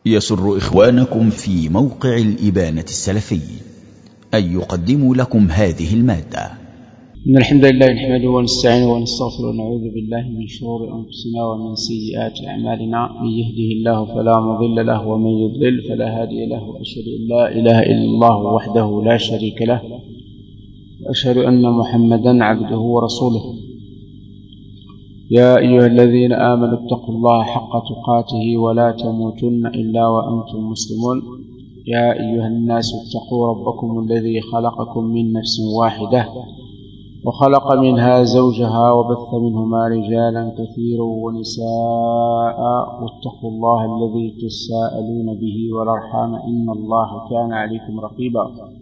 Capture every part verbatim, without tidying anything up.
يسر إخوانكم في موقع الإبانة السلفي أن يقدموا لكم هذه المادة. إن الحمد لله نحمده ونستعينه ونستغفره ونعوذ بالله من شرور أنفسنا ومن سيئات أعمالنا. من يهده الله فلا مضل له ومن يضلل فلا هادي له، وأشهد أن لا إله إلا الله وحده لا شريك له، وأشهد أن محمدا عبده ورسوله. يا أيها الذين آمنوا اتقوا الله حق تقاته ولا تموتن إلا وأنتم مسلمون. يا أيها الناس اتقوا ربكم الذي خلقكم من نفس واحدة وخلق منها زوجها وبث منهما رجالا كثيرا ونساء، واتقوا الله الذي تساءلون به والأرحام إن الله كان عليكم رقيبا.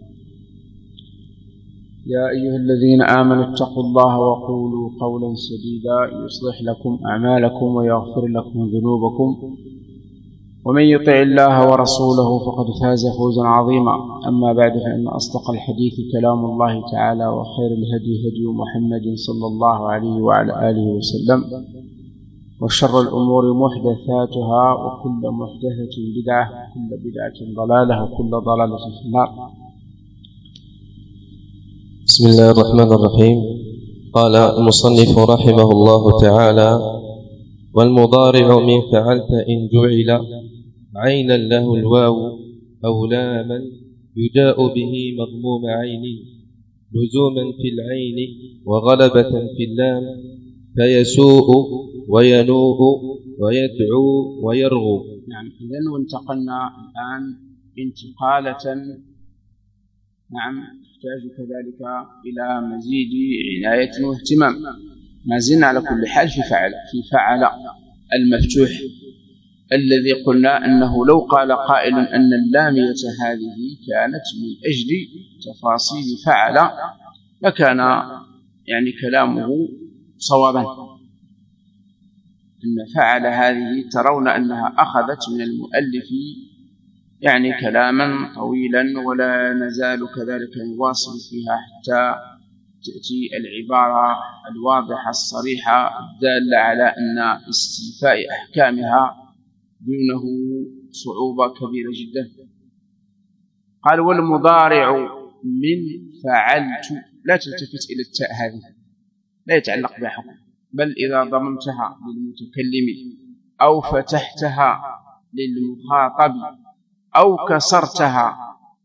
يا أيها الذين آمنوا اتقوا الله وقولوا قولا سديدا يصلح لكم أعمالكم ويغفر لكم ذنوبكم، ومن يطع الله ورسوله فقد فاز فوزا عظيما. أما بعد، فإن أصدق الحديث كلام الله تعالى، وخير الهدي هدي محمد صلى الله عليه وعلى آله وسلم، وشر الأمور محدثاتها، وكل محدثة بدعة، وكل بدعة ضلالة، وكل ضلالة في النار. بسم الله الرحمن الرحيم. قال المصنف رحمه الله تعالى: والمضارع من فعلت إن جعل عينا له الواو أو لاما يجاء به مضموم عين لزوما في العين وغلبة في اللام، فيسوء وينوء ويدعو ويرغو. نعم، إذن وانتقلنا الآن انتقالة نعم تحتاج كذلك إلى مزيد عناية واهتمام. ما زلنا على كل حال في فعل في فعل المفتوح، الذي قلنا أنه لو قال قائل أن اللامية هذه كانت من أجل تفاصيل فعل لكان يعني كلامه صوابا. أن فعل هذه ترون أنها أخذت من المؤلف يعني كلاما طويلا، ولا نزال كذلك نواصل فيها حتى تأتي العبارة الواضحة الصريحة الدالة على أن استيفاء أحكامها دونه صعوبة كبيرة جدا. قال: والمضارع من فعلت، لا تلتفت إلى التاء هذه، لا يتعلق بها حكم، بل إذا ضممتها للمتكلم أو فتحتها للمخاطب أو كسرتها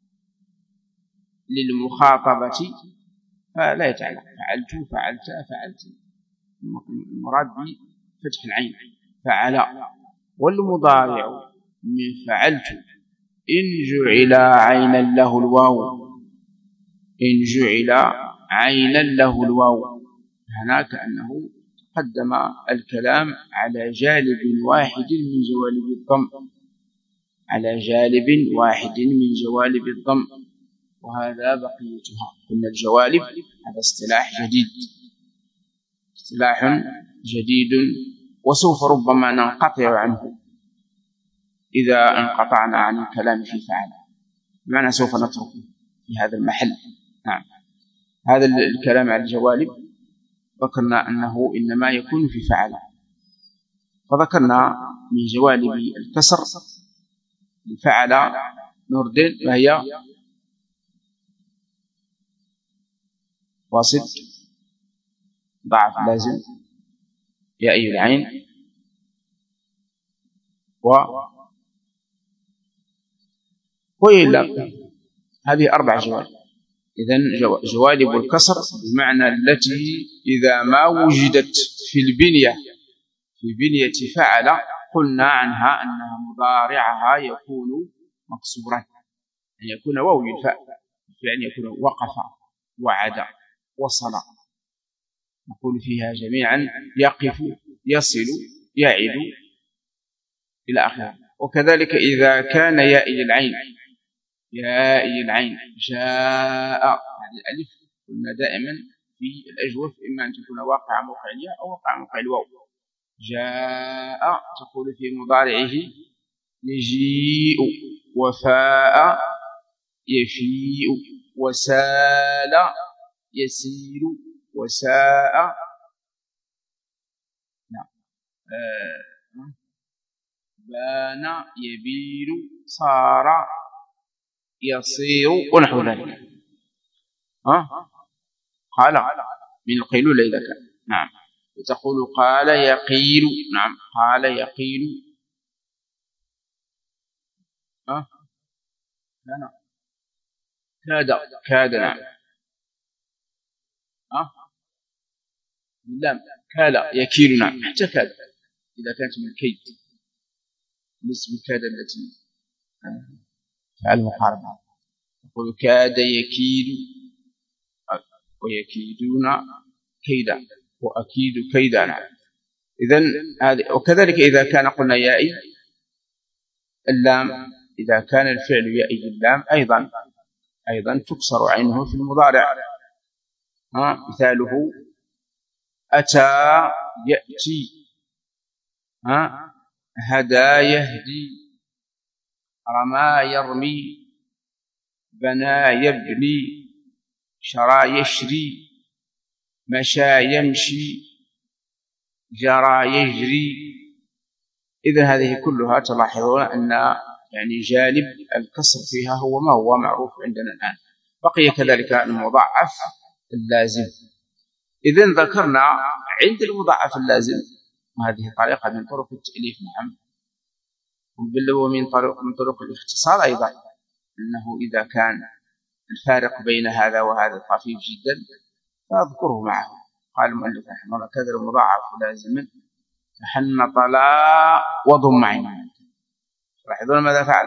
للمخاطبة فلا يتعلق. فعلت فعلت فعلت، المراد بفتح العين فعل. والمضارع من فعلت إن جعل عينا له الواو، إن جعل عينا له الواو، هنا كأنه قدم الكلام على جانب واحد من جوانب الضم، على جانب واحد من جوانب الضم، وهذا بقيتها. قلنا الجوانب هذا اصطلاح جديد، اصطلاح جديد، وسوف ربما ننقطع عنه إذا انقطعنا عن الكلام في فعل، بمعنى سوف نتركه في هذا المحل. نعم، هذا الكلام على الجوانب ذكرنا أنه إنما يكون في فعل، فذكرنا من جوانب الكسر لفعل نردد، وهي واصل ضعف لازم يا أي العين و وإلا. هذه أربع جوانب. إذن جوانب الكسر بمعنى التي إذا ما وجدت في البنية في بنية فعل قلنا عنها أنها مضارعها يكون مكسورا، أن يكون واو الفاء، يعني يكون وقف وعد وصل، نقول فيها جميعا يقف يصل يعد إلى آخره. وكذلك إذا كان يائي العين، يائي العين جاء، هذه الألف قلنا دائما في الأجوف إما أن تكون واقع موقع الياء أو واقع موقع الواو. جاء تقول في مضارعه يجيء، وفاء يفيء، وسال يسير، وساء نعم بان يبين صار يصير ونحو ذلك. ها قال من القيلولة إذا كان. نعم. تقول قال يقيل. نعم قال يقيل. ها لا كاد كاد. نعم. ها لا كاد يكيل. نعم حتى كاد إذا كانت من الكيد مثل كاد التي فعل المقاربة. يقول كاد يكيد ويكيدون كيدا وأكيد كيدا. نعم. إذن هذه. وكذلك إذا كان قلنا يائي اللام، إذا كان الفعل يائي اللام أيضا أيضا تكسر عينه في المضارع. ها مثاله أتى يأتي. ها هدى يهدي. رمى يرمي. بنى يبني. شرى يشري. مشى يمشي. جرى يجري. إذن هذه كلها تلاحظون أن يعني جانب الكسر فيها هو ما هو معروف عندنا الآن. بقي كذلك المضاعف اللازم. إذن ذكرنا عند المضاعف اللازم وهذه طريقة من طرق التأليف. نعم. ومن طرق من طرق الاختصار أيضا أنه إذا كان الفارق بين هذا وهذا طفيف جدا فأذكره معه. قال المؤلف رحمه الله كذا المضاعف لازما فحن طلا وضم عينه. لاحظون ماذا فعل؟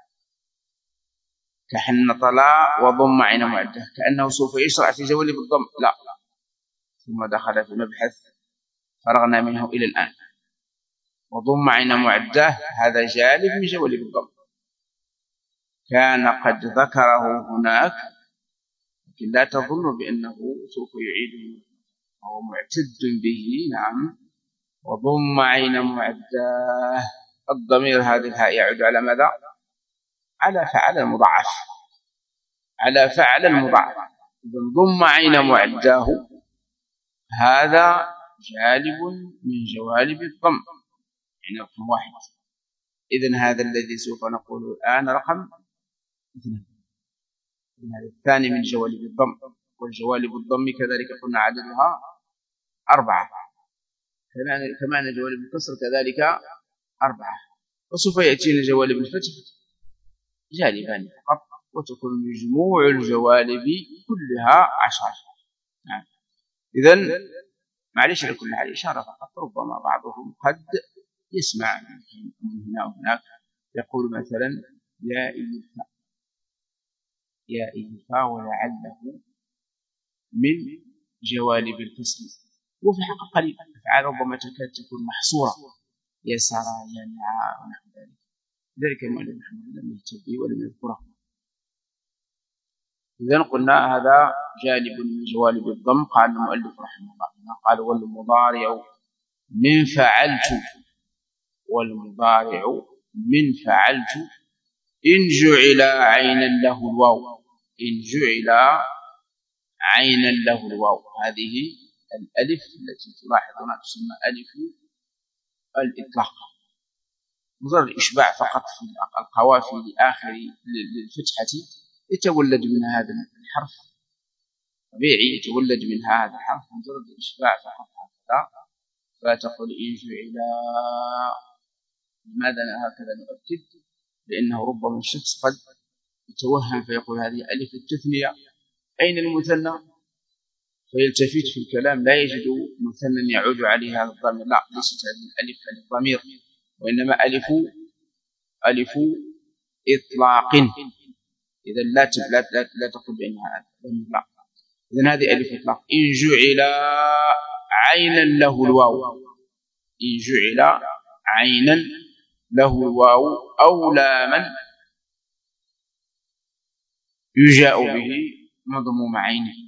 كحن طلا وضم عين معده، كأنه سوف يشرع في جوانب الضم. لا، ثم دخل في مبحث فرغنا منه إلى الآن. وضم عين معده هذا جانب من جوانب الضم كان قد ذكره هناك، لكن لا تظن بأنه سوف يعيده، هو معتد به. نعم. وضم عين معده. الضمير هذه الهاء يعود على ماذا؟ على فعل المضاعف، على فعل المضاعف. إذن ضم عين معداه هذا جالب من جوالب الضم، يعني رقم واحد. إذن هذا الذي سوف نقوله الآن رقم اثنين. هذا الثاني من جوالب الضم. والجوالب الضم كذلك قلنا عددها أربعة، كمان جوالب الكسر كذلك أربعة. وسوف يأتينا جوالب الفتح جانبان فقط، وتكون مجموع الجوالب كلها عشرة. نعم. إذن معلش لكل حال إشارة فقط، ربما بعضهم قد يسمع من هنا وهناك يقول مثلا يا إيفا يا إيفا ولعله من جوالب الكسر، وفي الحقيقة قليل أفعال ربما تكاد تكون محصورة، يا سارة يا نعا ونحو ذلك. ذلك المؤلف محمد لم يهتم به ولم يذكره. إذن قلنا هذا جانب من جوالب الضم. قال المؤلف رحمه الله قال والمضارع من فعلت، والمضارع من فعلت إن جعل عينا له الواو، إن جعل عينا له الواو. هذه الألف التي تلاحظونها تسمى ألف الإطلاق، مجرد الإشباع فقط في القوافي لآخر للفتحة يتولد من هذا الحرف طبيعي، يتولد من هذا الحرف مجرد الإشباع فقط هكذا. فتقول إن جعل. لماذا هكذا نؤكد؟ لأنه ربما الشخص قد يتوهم فيقول هذه ألف التثنية، أين المثنى؟ فيلتفت في الكلام لا يجد مثنى يعود عليه هذا الضمير. لا، ليست هذه الألف ألف ضمير، وإنما ألف ألف إطلاق. إذا لا لا لا, لا تقول بأنها ضمير، لا. إذن هذه ألف إطلاق. إن جعل عينا له الواو، إن جعل عينا له الواو أو لاما يجاء به مضموم عينه.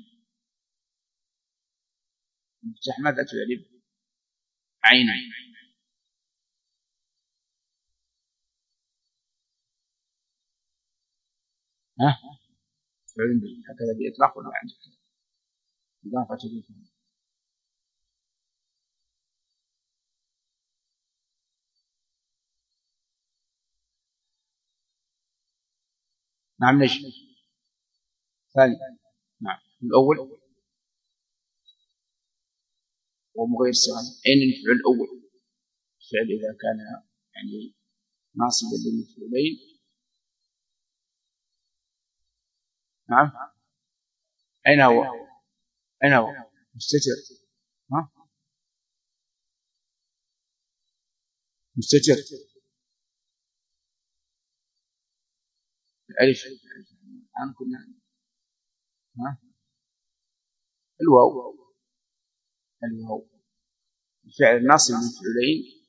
المفتاح ماذا تعرف؟ عينه. ها فعل به هكذا بإطلاق ولا عندك إضافة به؟ نعم نجم ثاني نعم الأول ومغير صيغة أين المفعول الأول الفعل إذا كان يعني ناصبا للمفعولين نعم أين هو أين هو مستتر ها مستتر الألف الآن كنا ها الواو الواو الفعل الناصب للمفعولين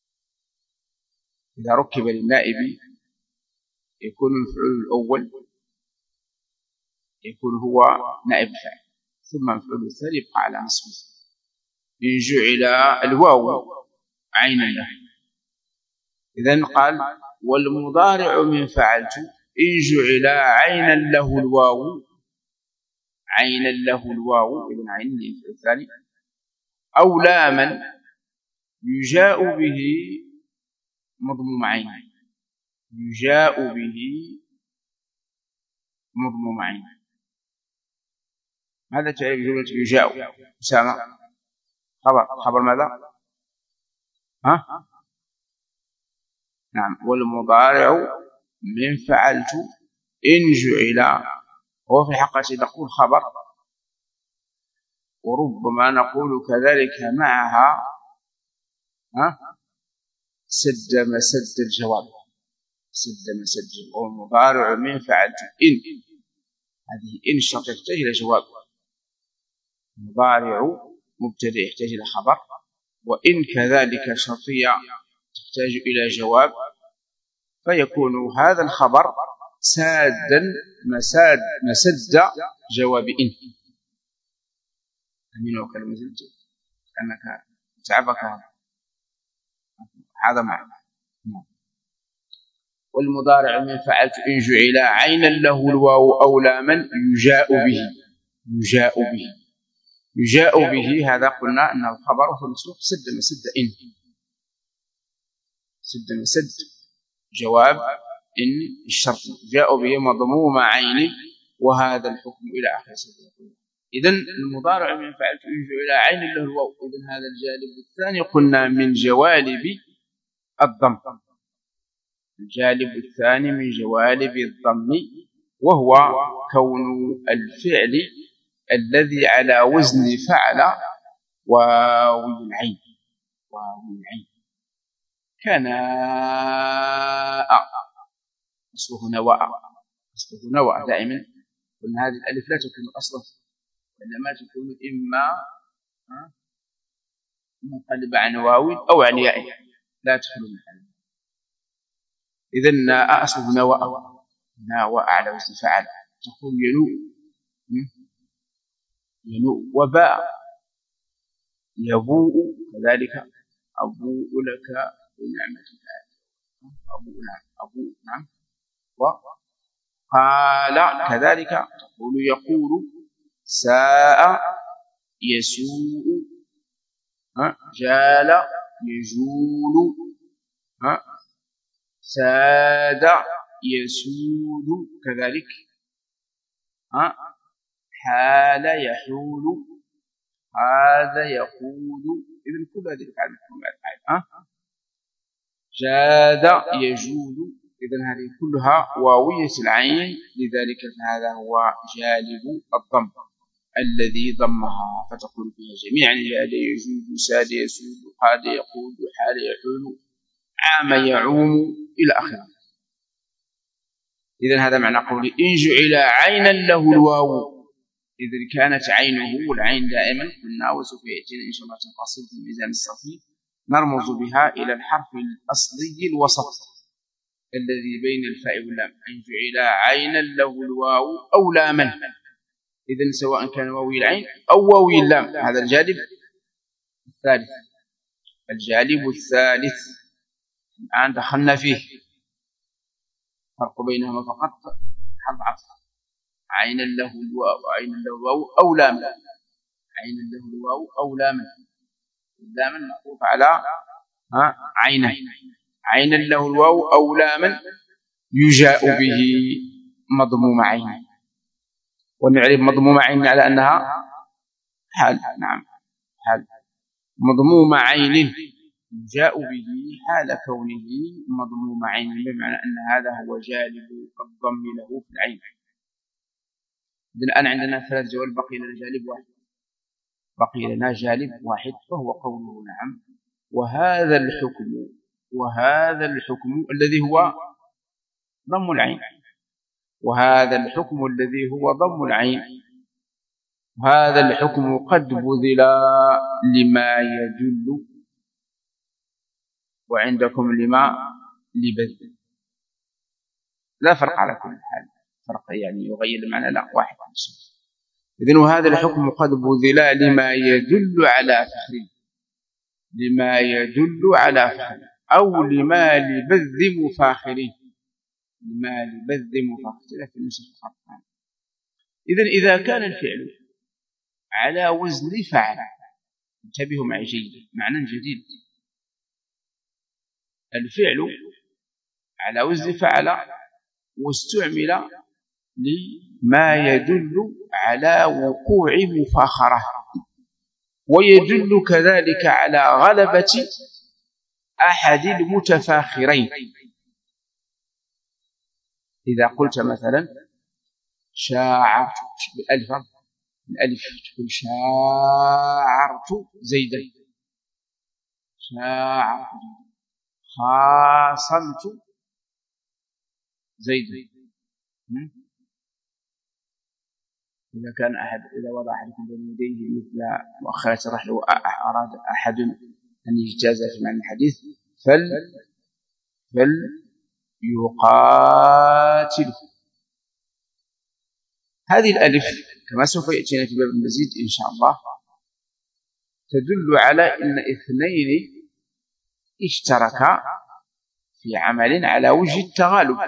إذا ركب للنائب يكون المفعول الأول يكون هو نائب الفاعل ثم المفعول الثاني يبقى على نصبه إن جعل الواو عينا له إذن قال والمضارع من فعلت إن جعل عينا له الواو عينا له الواو إذن عين المفعول الثاني أو لاما يجاء به مضموم عين يجاء به مضموم عين ماذا تعرف جملة يجاء أسامة خبر خبر ماذا ها نعم والمضارع من فعلت إن جعل هو في الحقيقة نقول خبر وربما نقول كذلك معها ها سد مسد الجواب سد مسد والمضارع من فعلت إن هذه إن الشرط يحتاج إلى جواب مضارع مبتدأ يحتاج إلى خبر وإن كذلك شرطية تحتاج إلى جواب فيكون هذا الخبر سادا مساد مسد جواب إن أمين وكلمة زلت أنك تعبك هذا معنى والمضارع من فعلت إن جعل عينا له الواو أو لاما يجاء به يجاء به يجاء به هذا قلنا أنه الخبر في المسلوق سد مسد إن سد مسد جواب إن الشرط جاء به مضموم عين وهذا الحكم إلى آخر سبيل إذن المضارع من فعلت إن جعل عين له الواو إذن هذا الجانب الثاني قلنا من جوالب الضم الجانب الثاني من جوالب الضم وهو كون الفعل الذي على وزن فعل واو العين واو العين كناء أصله نواء أصله نواء دائما قلنا هذه الألف لا تكون أصلا وإنما تكون إما منقلب عن واو أو عن ياء لا تخلو من هذا إذن ناء أصله نواء نواء على وزن فعل تقول ينوء ينوء وباء يبوء كذلك أبوء لك بنعمتك أبوء نعم أبوء نعم وقال كذلك تقول يقول ساء يسوء جال يجول ساد يسود كذلك حال يحول هذا يقول إذن كل هذه الأفعال مفعولات جاد يجود إذن هذه كلها واوية العين لذلك فهذا هو جالب الضم الذي ضمها فتقول فيها جميعا جاد يجود ساد يسود قاد يقول حال يحول عام يعوم إلى آخره إذن هذا معنى قولي إن جعل عينا له الواو إذن كانت عينه والعين دائما قلنا وسوف يأتينا إن شاء الله تفاصيل في الميزان الصرفي نرمز بها إلى الحرف الأصلي الوسط الذي بين الفاء واللام أن جعل عينا له الواو أو لاما إذن سواء كان واوي العين أو واوي اللام هذا الجانب الثالث الجانب الثالث الآن دخلنا فيه فرق بينهما فقط حرف عطف عينا له الواو عينا له الواو أو لاما عينا له الواو أو لاما لاما معطوف على عينه عينا له الواو أو لاما يجاء به مضموم عين، ونعرف مضموم عين على أنها حال. نعم حال مضموم عين جاء به حال كونه مضموم عين، بمعنى أن هذا هو جالب الضم له في العين. الآن عندنا ثلاث جوال، بقي لنا جالب واحد، بقي لنا جالب واحد وهو قوله نعم وهذا الحكم، وهذا الحكم الذي هو ضم العين، وهذا الحكم الذي هو ضم العين، هذا الحكم قد بذل لما يدل، وعندكم لما لبذل، لا فرق على كل حال، فرق يعني يغير المعنى لا واحد. إذن وهذا الحكم قد بذل لما يدل على فخر، لما يدل على فخر أو لما لبذ مفاخره، لما لبذ مفاخره في النسخ الخطأ. إذن إذا كان الفعل على وزن فعل، انتبهوا معي جيدا، معنى جديد، الفعل على وزن فعل واستعمل لما يدل على وقوع مفاخرة، ويدل كذلك على غلبة أحد المتفاخرين. إذا قلت مثلا شاعرت بالألف، الألف تقول شاعرت زيدا، شاعرت خاصمت زيدا. إذا كان أحد إذا وضع أحدكم بين يديه مثل مؤخرة الرحل وأراد أحد أن يجتاز في معنى الحديث فل فل يقاتل. هذه الألف كما سوف يأتينا في باب المزيد إن شاء الله تدل على أن اثنين اشتركا في عمل على وجه التغالب.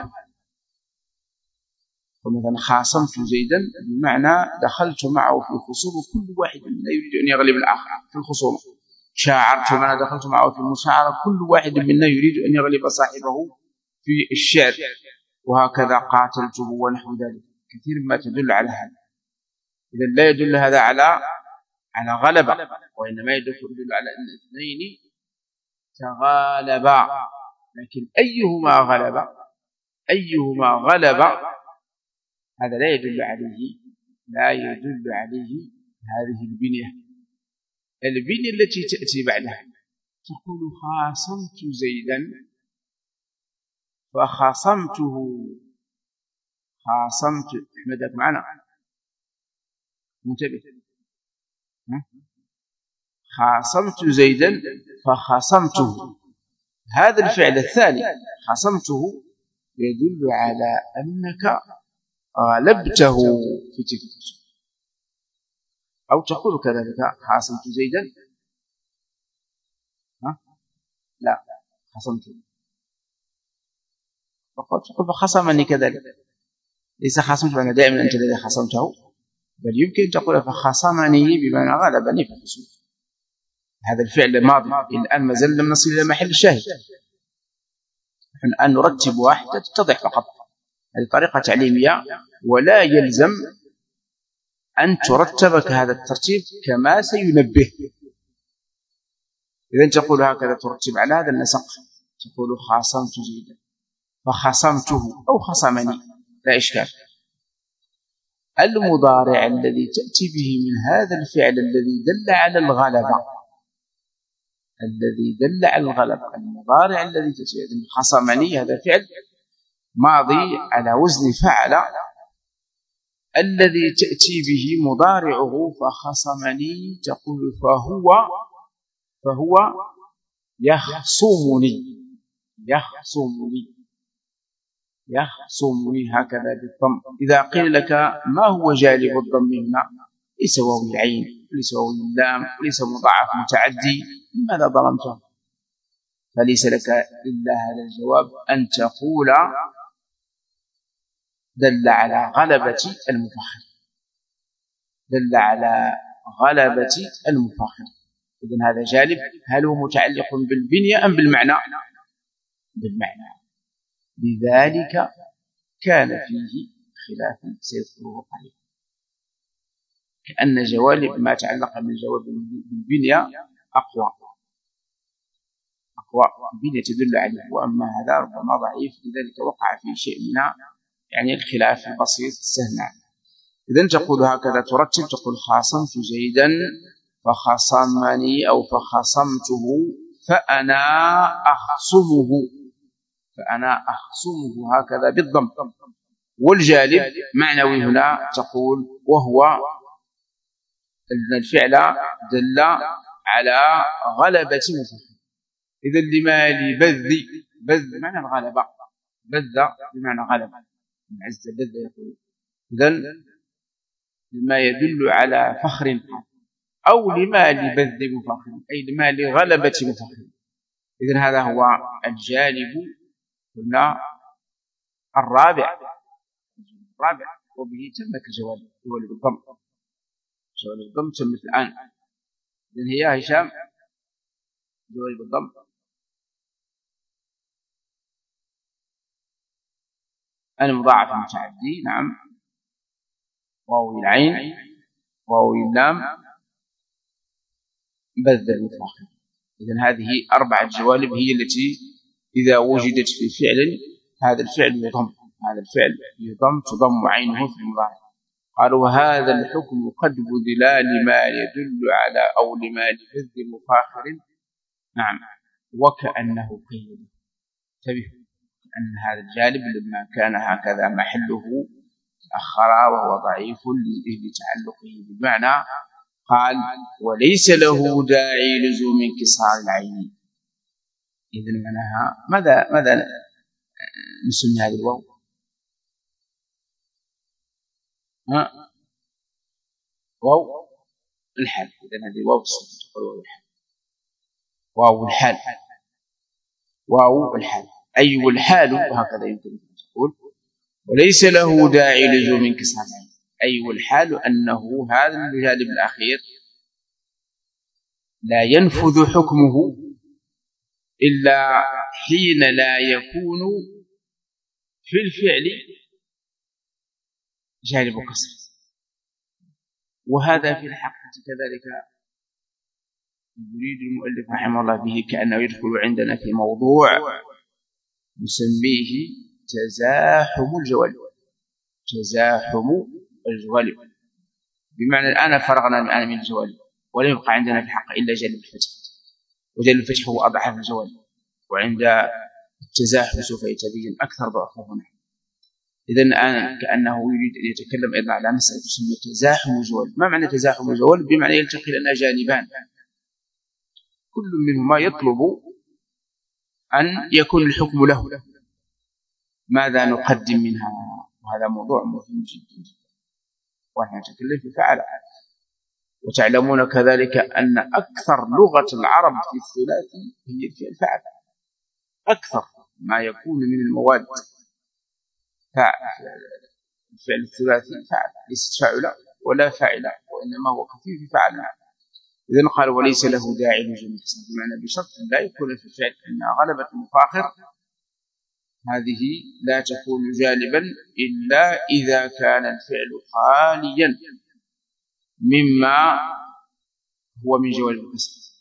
فمثلا خاصمت زيدا بمعنى دخلت معه في الخصوم، كل واحد منا يريد أن يغلب الآخر في الخصوم. شاعرت بمعنى دخلت معه في المشاعرة، كل واحد منا يريد أن يغلب صاحبه في الشعر. وهكذا قاتلته ونحو ذلك، كثير ما تدل على هذا. إذا لا يدل هذا على على غلبة، وإنما يدل على أن اثنين تغالبا، لكن أيهما غلب أيهما غلب هذا لا يدل عليه لا يدل عليه هذه البنية. البنية التي تأتي بعدها تقول خاصمت زيدا فخاصمته، خاصمت أحمدك معنا منتبه، خاصمت زيدا فخاصمته. هذا الفعل الثاني خاصمته يدل على أنك غلبته في تلك الخصوم. أو تقول كذلك خاصمت زيدا ها؟ لا خاصمته، فقد تقول فخصمني كذلك، ليس خاصمت بمعنى دائما أنت الذي خاصمته، بل يمكن تقول فخصمني بمعنى غلبني في الخصوم. هذا الفعل ماضي، الآن ما زال لم نصل إلى محل الشاهد، نحن الآن نرتب واحدة تتضح فقط. هذه طريقة تعليمية ولا يلزم أن ترتب كهذا الترتيب كما سينبه. إذن تقول هكذا ترتب على هذا النسق، تقول خاصمت زيدا فخصمته أو خصمني لا إشكال. المضارع الذي تأتي به من هذا الفعل الذي دل على الغلبة، الذي دل على الغلبة، المضارع الذي تأتي به خصمني هذا فعل ماضي على وزن فعل، الذي تأتي به مضارعه فخصمني تقول فهو فهو يخصمني يخصمني يخصمني هكذا بالضم. إذا قيل لك ما هو جالب الضم هنا، ليس واو العين ليس واو اللام ليس مضاعف متعدي، لماذا ظلمته؟ فليس لك إلا هذا الجواب، أن تقول دل على غلبة المفخر، دل على غلبة المفخر. إذن هذا جالب. هل هو متعلق بالبنية أم بالمعنى؟ بالمعنى. لذلك كان فيه خلاف سيذكره قريبا. كأن جوانب ما تعلق بالجواب بالبنية أقوى أقوى البنية تدل عليه، وأما هذا ربما ضعيف، لذلك وقع في شيء من يعني الخلاف البسيط السهل. إذن تقول هكذا ترتب، تقول خاصمت زيدا فخصمني أو فخصمته فأنا أخصمه، فأنا أخصمه هكذا بالضم. والجالب معنوي هنا تقول وهو أن الفعل دل على غلبة مفخم. إذن لما لبذ، بذ معنى الغلبة، بذ بمعنى غلبة، عز بذ يقول. إذن لما يدل على فخر أو لما لبذ مفخم أي لما لغلبة مفخم. إذن هذا هو الجالب هنا الرابع الرابع وبه تمت الجواب، جواب الضم، جواب الضم تمت الآن. إذن هي هشام جواب الضم المضاعف المتعدي، نعم، واو العين واو اللام بذ المفخم. إذن هذه أربعة جوالب هي التي إذا وجدت في فعل هذا الفعل يضم، هذا الفعل يضم تضم عينه في المضارع. قالوا وهذا الحكم قد بذل لما يدل على أو لما لبذ مفاخر، نعم، وكأنه قيل. انتبهوا أن هذا الجانب لما كان هكذا محله تأخر وهو ضعيف لتعلقه بالمعنى. قال وليس له داعي لزوم انكسار العين. إذن معناها ماذا ماذا نسمي هذه الواو؟ ها واو الحال. إذن هذه واو تقول واو الحال، واو الحال أي والحال هكذا يمكن أن تقول. وليس له داعي لزوم انكسار العين أي والحال أنه هذا الجانب الأخير لا ينفذ حكمه إلا حين لا يكون في الفعل جانب كسر. وهذا في الحقيقة كذلك يريد المؤلف رحمه الله به كأنه يدخل عندنا في موضوع نسميه تزاحم الجوالب. تزاحم الجوالب بمعنى الآن فرغنا الآن من الجوالب ولم يبقى عندنا في الحق إلا جانب الفتح، وجانب الفتح هو أضعف الجوالب، وعند التزاحم سوف يتبين أكثر ضعفه هنا. إذن الآن كأنه يريد أن يتكلم أيضا على مسألة تسمى تزاحم الجوالب. ما معنى تزاحم الجوالب؟ بمعنى يلتقي لنا جانبان كل منهما يطلب أن يكون الحكم له، ماذا نقدم منها؟ وهذا موضوع مهم جدا ونحن نتكلم في فعل. وتعلمون كذلك أن أكثر لغة العرب في الثلاثي هي في الفعل، أكثر ما يكون من المواد الفعل الثلاثي فعل، ليس فاعل ولا فاعل، وإنما هو خفيف فعل. إذن قال وليس له داعي لزوم الكسر، بمعنى بشرط لا يكون في الفعل أن غلبة المفاخر هذه لا تكون جالبا إلا إذا كان الفعل خاليا مما هو من جوالب الكسر.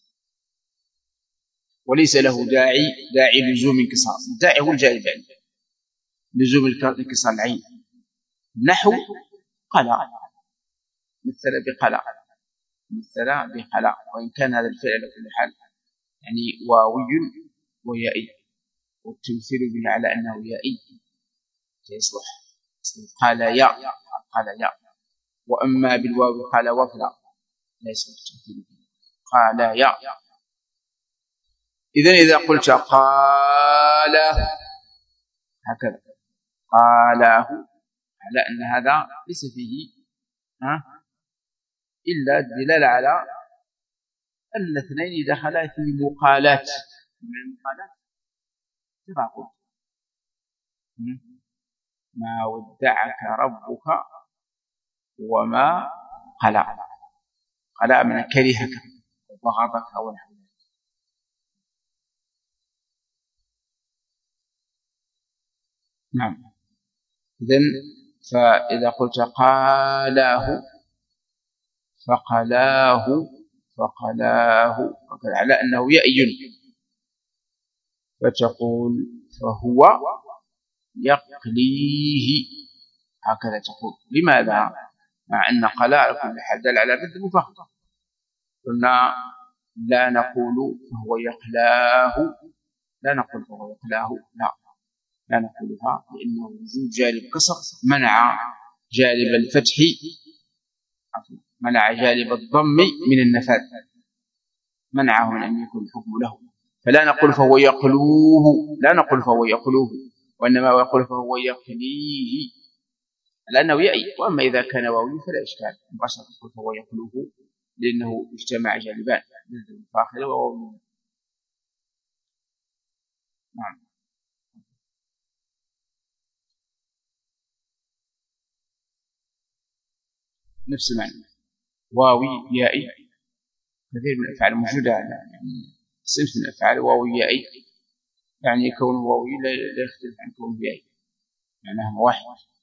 وليس له داعي داعي لزوم انكسار، الداعي هو الجالب يعني لزوم انكسار العين. نحو قلع، مثل بقلع، مثل بقلع، وإن كان هذا الفعل كل حال يعني واوي ويائي، والتمثيل به على أنه يائي يصلح قال يا قال يا. وأما بالواو قال وفلا لا يصلح التمثيل به قال يا. إذن إذا قلت قال هكذا قاله على أن هذا ليس فيه ها إلا الدلالة على أن الاثنين دخلا في مقالات من المقالات. كما قلت ما ودعك ربك وما قلع، قلع من كرهك وبغضك ونحو ذلك. نعم. إذن فإذا قلت قالاه فقلاه فقلاه على أنه يأي، فتقول فهو يقليه، هكذا تقول. لماذا؟ مع أن قلاء على كل حال دل على بد مفخم، قلنا لا نقول فهو يقلاه، لا نقول فهو يقلاه، لا لا نقولها، لأنه وجود جانب كسر منع جانب الفتح، منع جانب الضم من النفاذ، منعه من أن يكون الحكم له. فلا نقول فهو يقلوه، لا نقول فهو يقلوه، وإنما يقول فهو يقليه لأنه يأي. وأما إذا كان واوي فلا إشكال، مباشرة تقول فهو يقلوه لأنه اجتمع جانبان الفاخر وواوي. نعم. نفس المعنى، واوي يائي، كثير من الأفعال موجودة، يعني صنف من الأفعال واوي يائي، يعني كون واوي لا يختلف عن كون يائي، معناها واحد.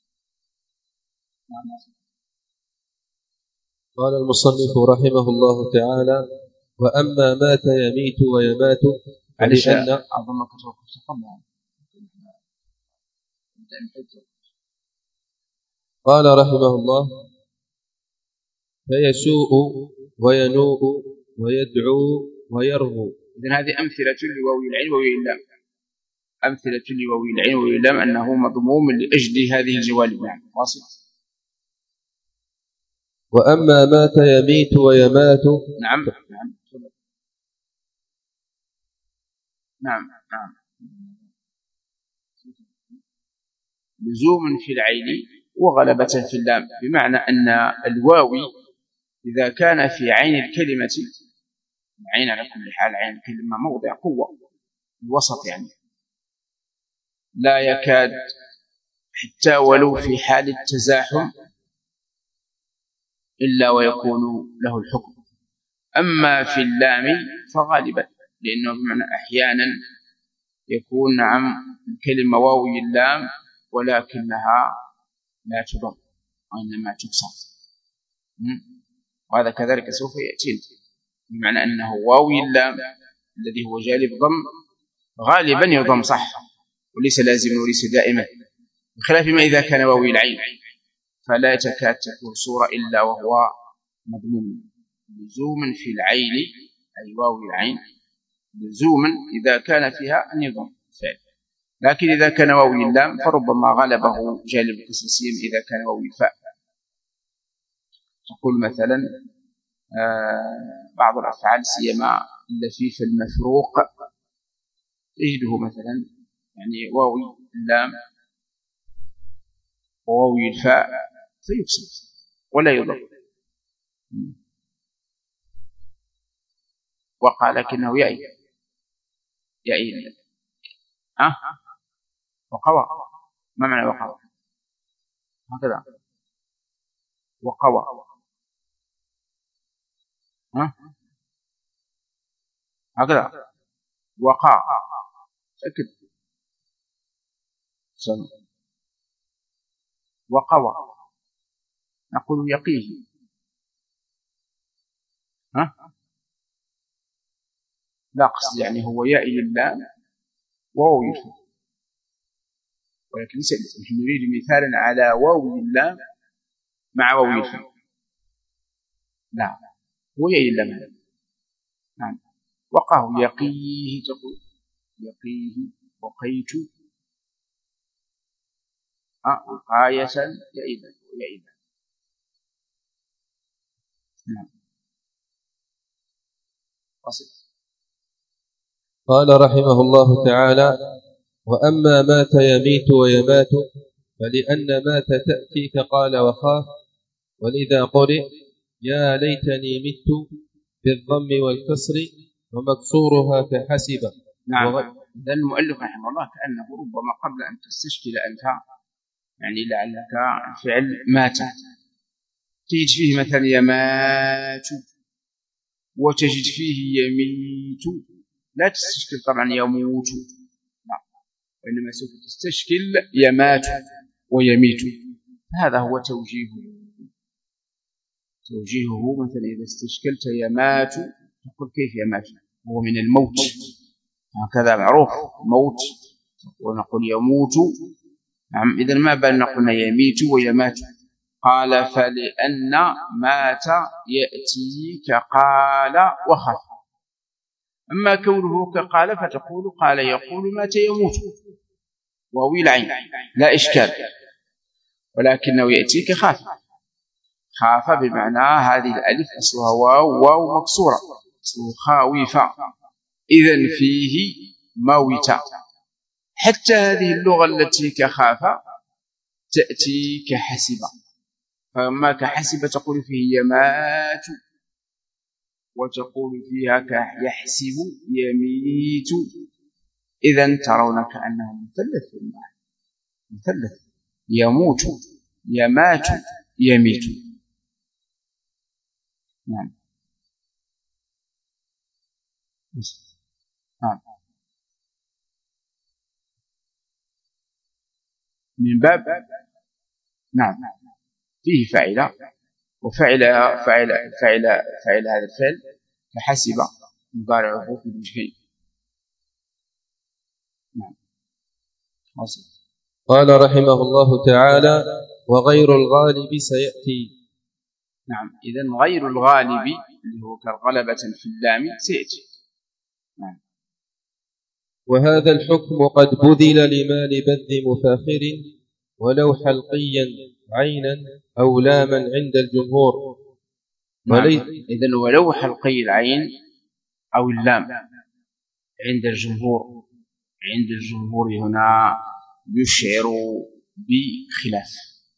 قال المصنف رحمه الله تعالى: وأما مات يميت ويمات فلأن أظن كتبه قبلها. قال رحمه الله: فيسوء وينوء ويدعو ويرغو. إذن هذه أمثلة لواوي العين وواوي اللام، أمثلة لواوي العين وواوي اللام أنه مضموم لأجل هذه الجوانب. نعم واصل. وأما مات يميت ويمات. نعم نعم نعم نعم. لزوم في العين وغلبة في اللام، بمعنى أن الواوي إذا كان في عين الكلمة، عين على كل حال عين الكلمة موضع قوة الوسط، يعني لا يكاد حتى ولو في حال التزاحم إلا ويكون له الحكم. أما في اللام فغالبا، لأنه بمعنى أحيانا يكون نعم الكلمة واوي اللام ولكنها لا تضم وإنما تكسر، وهذا كذلك سوف يأتي، بمعنى أنه واوي اللام الذي هو جانب ضم غالبا يضم صح، وليس لازم وليس دائما، بخلاف ما إذا كان واوي العين فلا تكاد تكون صورة إلا وهو مضموم. لزوم في العين أي واوي العين، لزوما إذا كان فيها أن يضم فعل، لكن إذا كان واوي اللام فربما غلبه جانب التسليم إذا كان واوي الفاء. تقول مثلا آه بعض الأفعال سيما اللفيف المفروق تجده مثلا يعني واوي اللام وواوي الفاء فيكسر ولا يضم. وقال لكنه يأي يأي ها وقوى. ما معنى وقوى؟ هكذا وقوى ها هكذا وقع تأكد سم وقوى نقول يقيه ها لا قصد يعني هو يأي اللام وهو يفهم، ولكن نحن نريد مثالا على واو اللام مع واو الفاء. لا هو يأي اللام. نعم وقاه يقيه، تقول يقيه وقيت وقاية يأي يأي. نعم وصف. قال رحمه الله تعالى: وأما مات يميت ويمات فلأن مات تأتي كقال وخاف، ولذا قرئ يا ليتني مت بالضم والكسر ومكسورها كحسب. نعم إذن المؤلف رحمه الله كأنه ربما قبل أن تستشكل أنت يعني لعلك فعل مات تجد فيه مثلا يمات وتجد فيه يميت، لا تستشكل طبعا يموت، لا، وإنما سوف تستشكل يمات ويميت. هذا هو توجيهه. توجيهه مثلا إذا استشكلت يمات تقول كيف يمات؟ هو من الموت، هكذا معروف موت، ونقول يموت. نعم، إذا ما بال نقول يميت ويمات. قال فلأن مات يأتي كقال وخف. أما كونه كقال فتقول قال يقول مات يموت، وهو العين لا إشكال، ولكنه يأتي كخاف. خاف بمعنى هذه الألف أصلها واو، واو مكسورة، أصله خاوفة، إذن فيه موت. حتى هذه اللغة التي كخاف تأتي كحسب، فما كحسب تقول فيه يمات، وتقول فيها كيحسب يميت. إذن ترون كأنه مثلث في المعنى، مثلث، يموت يمات يميت. نعم نعم، من باب نعم فيه فاعل، وفعل فعل فعل فعل هذا الفعل كحسب مضارعه في الوجهين. نعم. قال رحمه الله تعالى وغير الغالب سيأتي. نعم، إذن غير الغالب اللي هو كالغلبة في اللام سيأتي. نعم. وهذا الحكم قد بذل لما لبذ مفاخر ولو حلقيا عينا أو لاما عند الجمهور. نعم. إذن ولو حلقي العين أو اللام عند الجمهور. عند الجمهور هنا يشعر بخلاف،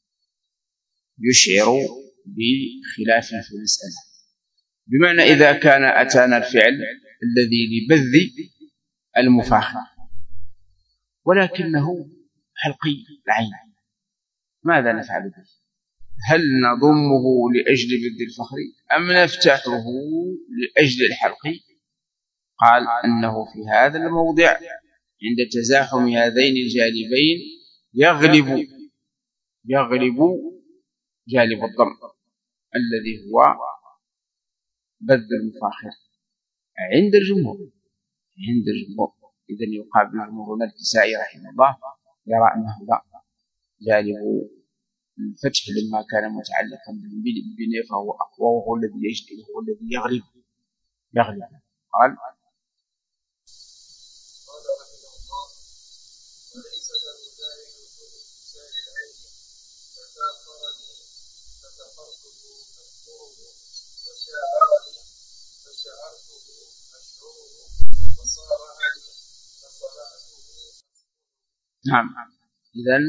يشعر بخلاف في المسألة. بمعنى إذا كان أتانا الفعل الذي لبذ المفاخر ولكنه حلقي العين، ماذا نفعل به؟ هل نضمه لأجل بذ الفخر أم نفتحه لأجل الحلق؟ قال أنه في هذا الموضع عند تزاحم هذين الجانبين يغلب يغلب جانب الضم الذي هو بذ المفاخر عند الجمهور. عند الجمهور إذن يقابل الجمهور الكسائي رحمه الله يرى أنه لا، جانب الفتح لما كان متعلقا بالبناء فهو أقوى، وهو الذي يجلب، هو الذي يغلب يغلب. قال وليس له ذلك وجود اتصال العين فسافرني فسافرته أذكره وشاعرني فشعرته أشعره وصار علي فصرعته. نعم. إذن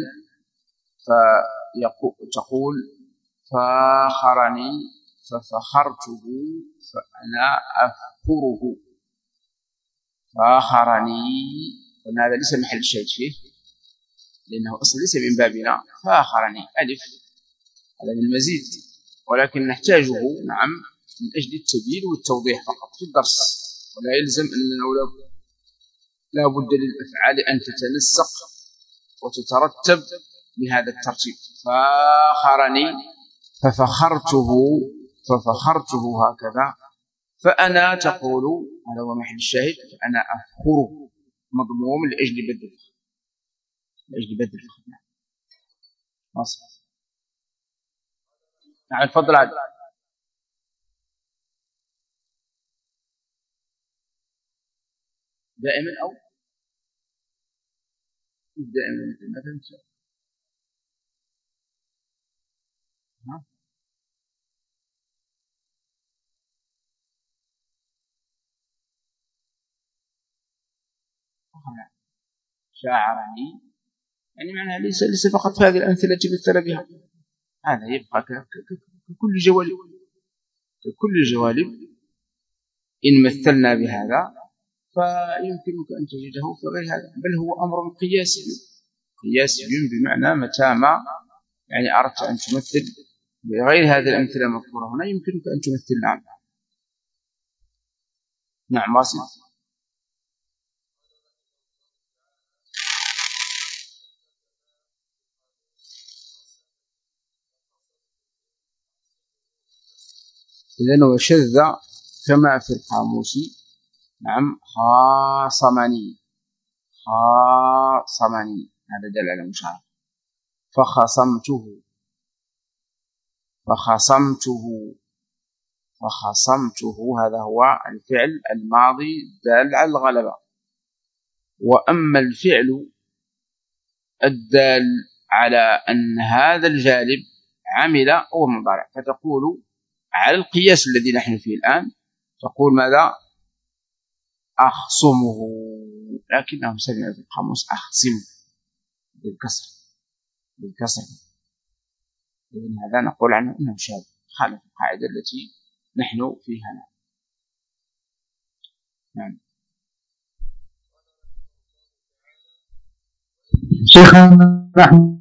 فتقول فاخرني ففخرته فأنا أفخره. فاخرني، وهذا ليس محل الشيء فيه لأنه أصلا ليس من بابنا. فاخرني ألف هذا من المزيد، ولكن نحتاجه نعم من أجل التبيين والتوضيح فقط في الدرس، ولا يلزم أننا لا بد للأفعال أن تتنسق وتترتب بهذا الترتيب. فاخرني ففخرته ففخرته هكذا. فأنا تقول هذا هو محل الشاهد، فأنا أفخره مضموم لأجل بذ الفخر، لأجل بذ الفخر. نعم واصل. نعم تفضل عاد. دائما أو دائما ما فهمت. ها شاعرني يعني معناها ليس ليس فقط في هذه الأمثلة التي مثل بها، هذا يبقى ككل جوالب، ككل جوالب إن مثلنا بهذا فيمكنك أن تجده في غير هذا، بل هو أمر قياسي. قياسي بمعنى متى ما يعني أردت أن تمثل بغير هذه الأمثلة المذكورة هنا يمكنك أن تمثل. نعم نعم واصل. إذن هو شذ كما في القاموس. نعم خاصمني، خاصمني هذا دل على المشاركة. فخصمته، فخصمته، فخصمته هذا هو الفعل الماضي الدال على الغلبة. وأما الفعل الدال على أن هذا الجالب عمل هو المضارع، فتقول على القياس الذي نحن فيه الآن تقول ماذا؟ أخصمه، لكنهم سمعوا في القاموس أخصم بالكسر، بالكسر. إذن هذا نقول عنه أنه شاذ، خالف القاعدة التي نحن فيها. نعم شيخنا نحن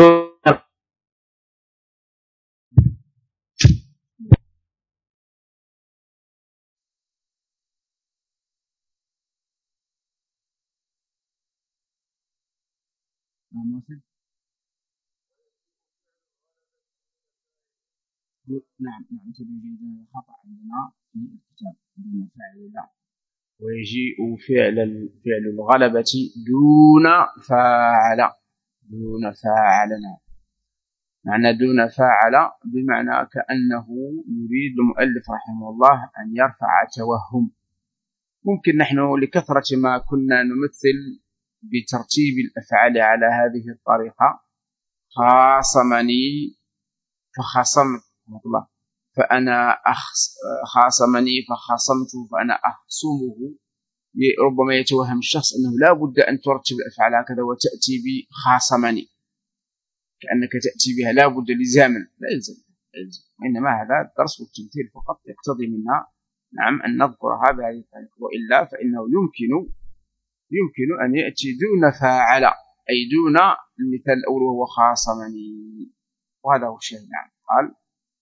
نعم نعم تبين خطأ عندنا في الكتاب دون فاعل لا، ويجيء فعل فعل الغلبة دون فاعل، دون فاعلنا. معنى دون فاعل بمعنى كأنه يريد المؤلف رحمه الله أن يرفع توهم. ممكن نحن لكثرة ما كنا نمثل بترتيب الأفعال على هذه الطريقة، خاصمني فخصمت الله، فأنا أخص خاصمني فخصمته فأنا أخصمه. ربما يتوهم الشخص أنه لا بد أن ترتب الأفعال هكذا وتأتي بخاصمني كأنك تأتي بها لا بد لزاما، لا يلزم، وإنما هذا الدرس والتمثيل فقط يقتضي منا نعم أن نذكرها بهذه الطريقة، وإلا فإنه يمكن يمكن أن يأتي دون فاعل، أي دون المثال الأول وهو خاصمني، وهذا هو الشيء. نعم قال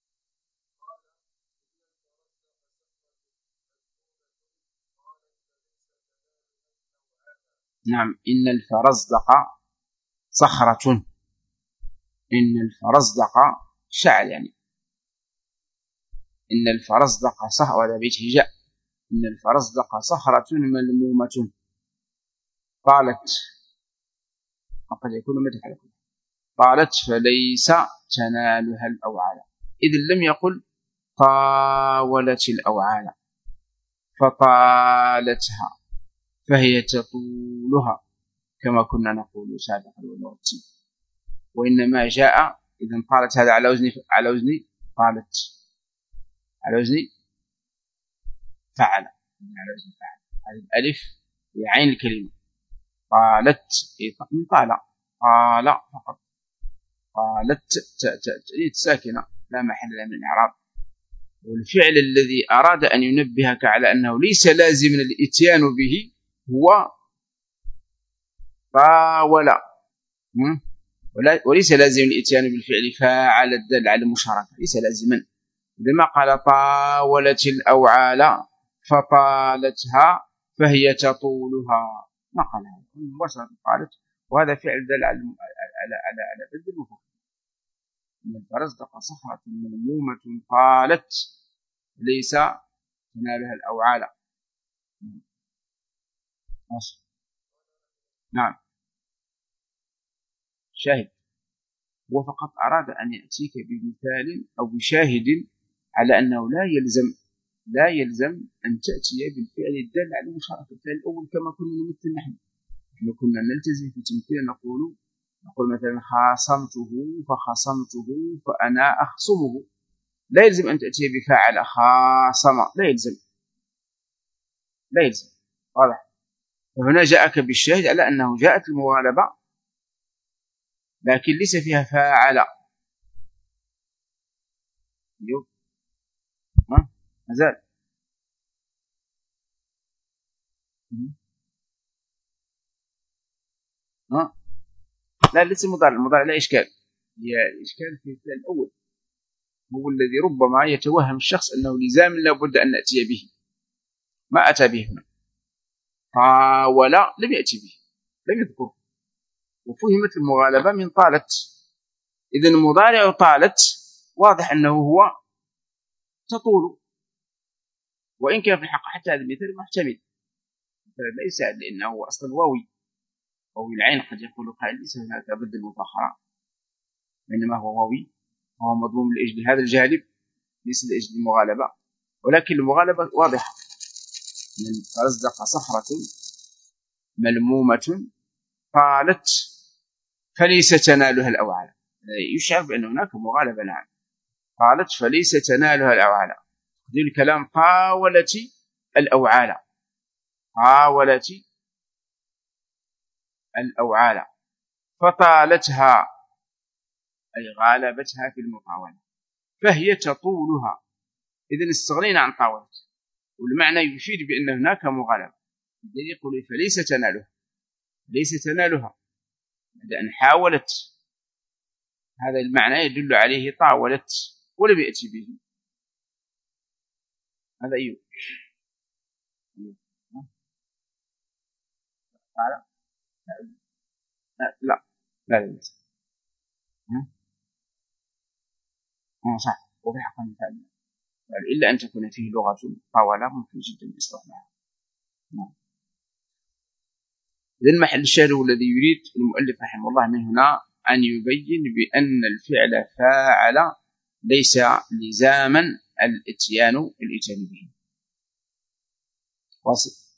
نعم إن الفرزدق صخرة، إن الفرزدق شعر يعني إن الفرزدق صخرة، ولا بيت هجاء. إن الفرزدق صخرة ملمومة قالت، وقد يكون مدح لكم، قالت فليس تنالها الأوعال، إذن لم يقل طاولت الأوعال فطالتها فهي تطولها كما كنا نقول سابقا والوقت، وإنما جاء إذن طالت هذا على وزن على وزن طالت، على وزن فعل، على وزن فعل. هذه الألف هي عين الكلمة، قالت من طال، قال فقط، قالت تأتي ساكنة لا محل لها من الإعراب. والفعل الذي أراد أن ينبهك على أنه ليس لازم الإتيان به هو طاول، وليس لازم الإتيان بالفعل فاعل الدل على المشاركة، ليس لازما. إذا ما قال طاولت الأوعال فطالتها فهي تطولها، ما قال هذا مباشرة قالت، وهذا فعل دل على على على على ضد المفعول. إن الفرزدق صخرة ملمومة قالت ليس تنالها الأوعال. نعم شاهد، هو فقط أراد أن يأتيك بمثال أو بشاهد على أنه لا يلزم لا يلزم أن تأتي بالفعل الدال على المشاركة. الفعل الأول كما كنا نمثل نحن نحن كنا نلتزم في تمثيل، نقول نقول مثلا خاصمته فخصمته فأنا أخصمه، لا يلزم أن تأتي بفاعل خاصم، لا يلزم لا يلزم واضح. فهنا جاءك بالشاهد على أنه جاءت المغالبة لكن ليس فيها فاعل. يوم ما مازال ها لا ليس المضارع، المضارع لا إشكال، هي الإشكال في الفعل الأول هو الذي ربما يتوهم الشخص أنه لزام لا بد أن نأتي به، ما أتى به هنا، طاول لم يأتي به، لم يذكره، وفهمت المغالبة من طالت. إذن المضارع طالت واضح أنه هو تطول، وإن كان في الحق حتى هذا المثال محتمل، ليس لأنه أصلا واوي، واوي العين قد يقول قائل ليس هناك ضد المفخرة، إنما هو واوي وهو مضموم لأجل هذا الجانب ليس لأجل المغالبة، ولكن المغالبة واضحة. من فرزدق صخرة ملمومة قالت فليس تنالها الأوعال، يشعر بأن هناك مغالبة. نعم، قالت فليس تنالها الأوعال، ذي الكلام طاولت الأوعال، طاولت الأوعال فطالتها أي غالبتها في المطاولة، فهي تطولها. إذن استغنينا عن طاولت، والمعنى يفيد بأن هناك مغالبة، يقول فليس تنالها، ليس تنالها بعد أن حاولت، هذا المعنى يدل عليه طاولت ولم يأتي به. هذا أيوه لا لا لا لا ها صح، وفي حق المثال إلا أن تكون فيه لغة طاولة ممكن جدا الإصلاح معها. نعم. إذن محل الشاهد الذي يريد المؤلف رحمه الله من هنا أن يبين بأن الفعل فاعل ليس لزاما الاتيان الاتيان به. واصل.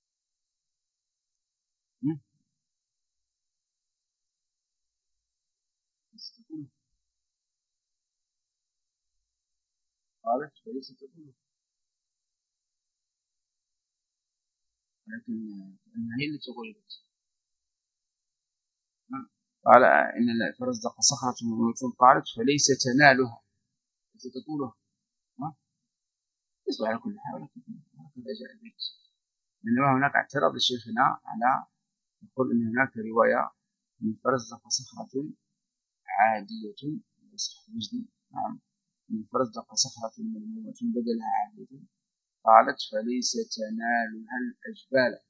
قالت فليس تقوله، لكن أنها هي اللي تقول بس. قال إن فرزدق صخرة ملمومة قالت فليس تنالها، ليس تقولها، يصبح على كل حال هكذا جاء البيت. إنما هناك اعتراض لشيخنا على يقول إن هناك رواية من فرزدق صخرة عادية يصح وزن. نعم، من فرزدق صخرة ملمومة بدلها عادية قالت فليس تنالها الأجبال،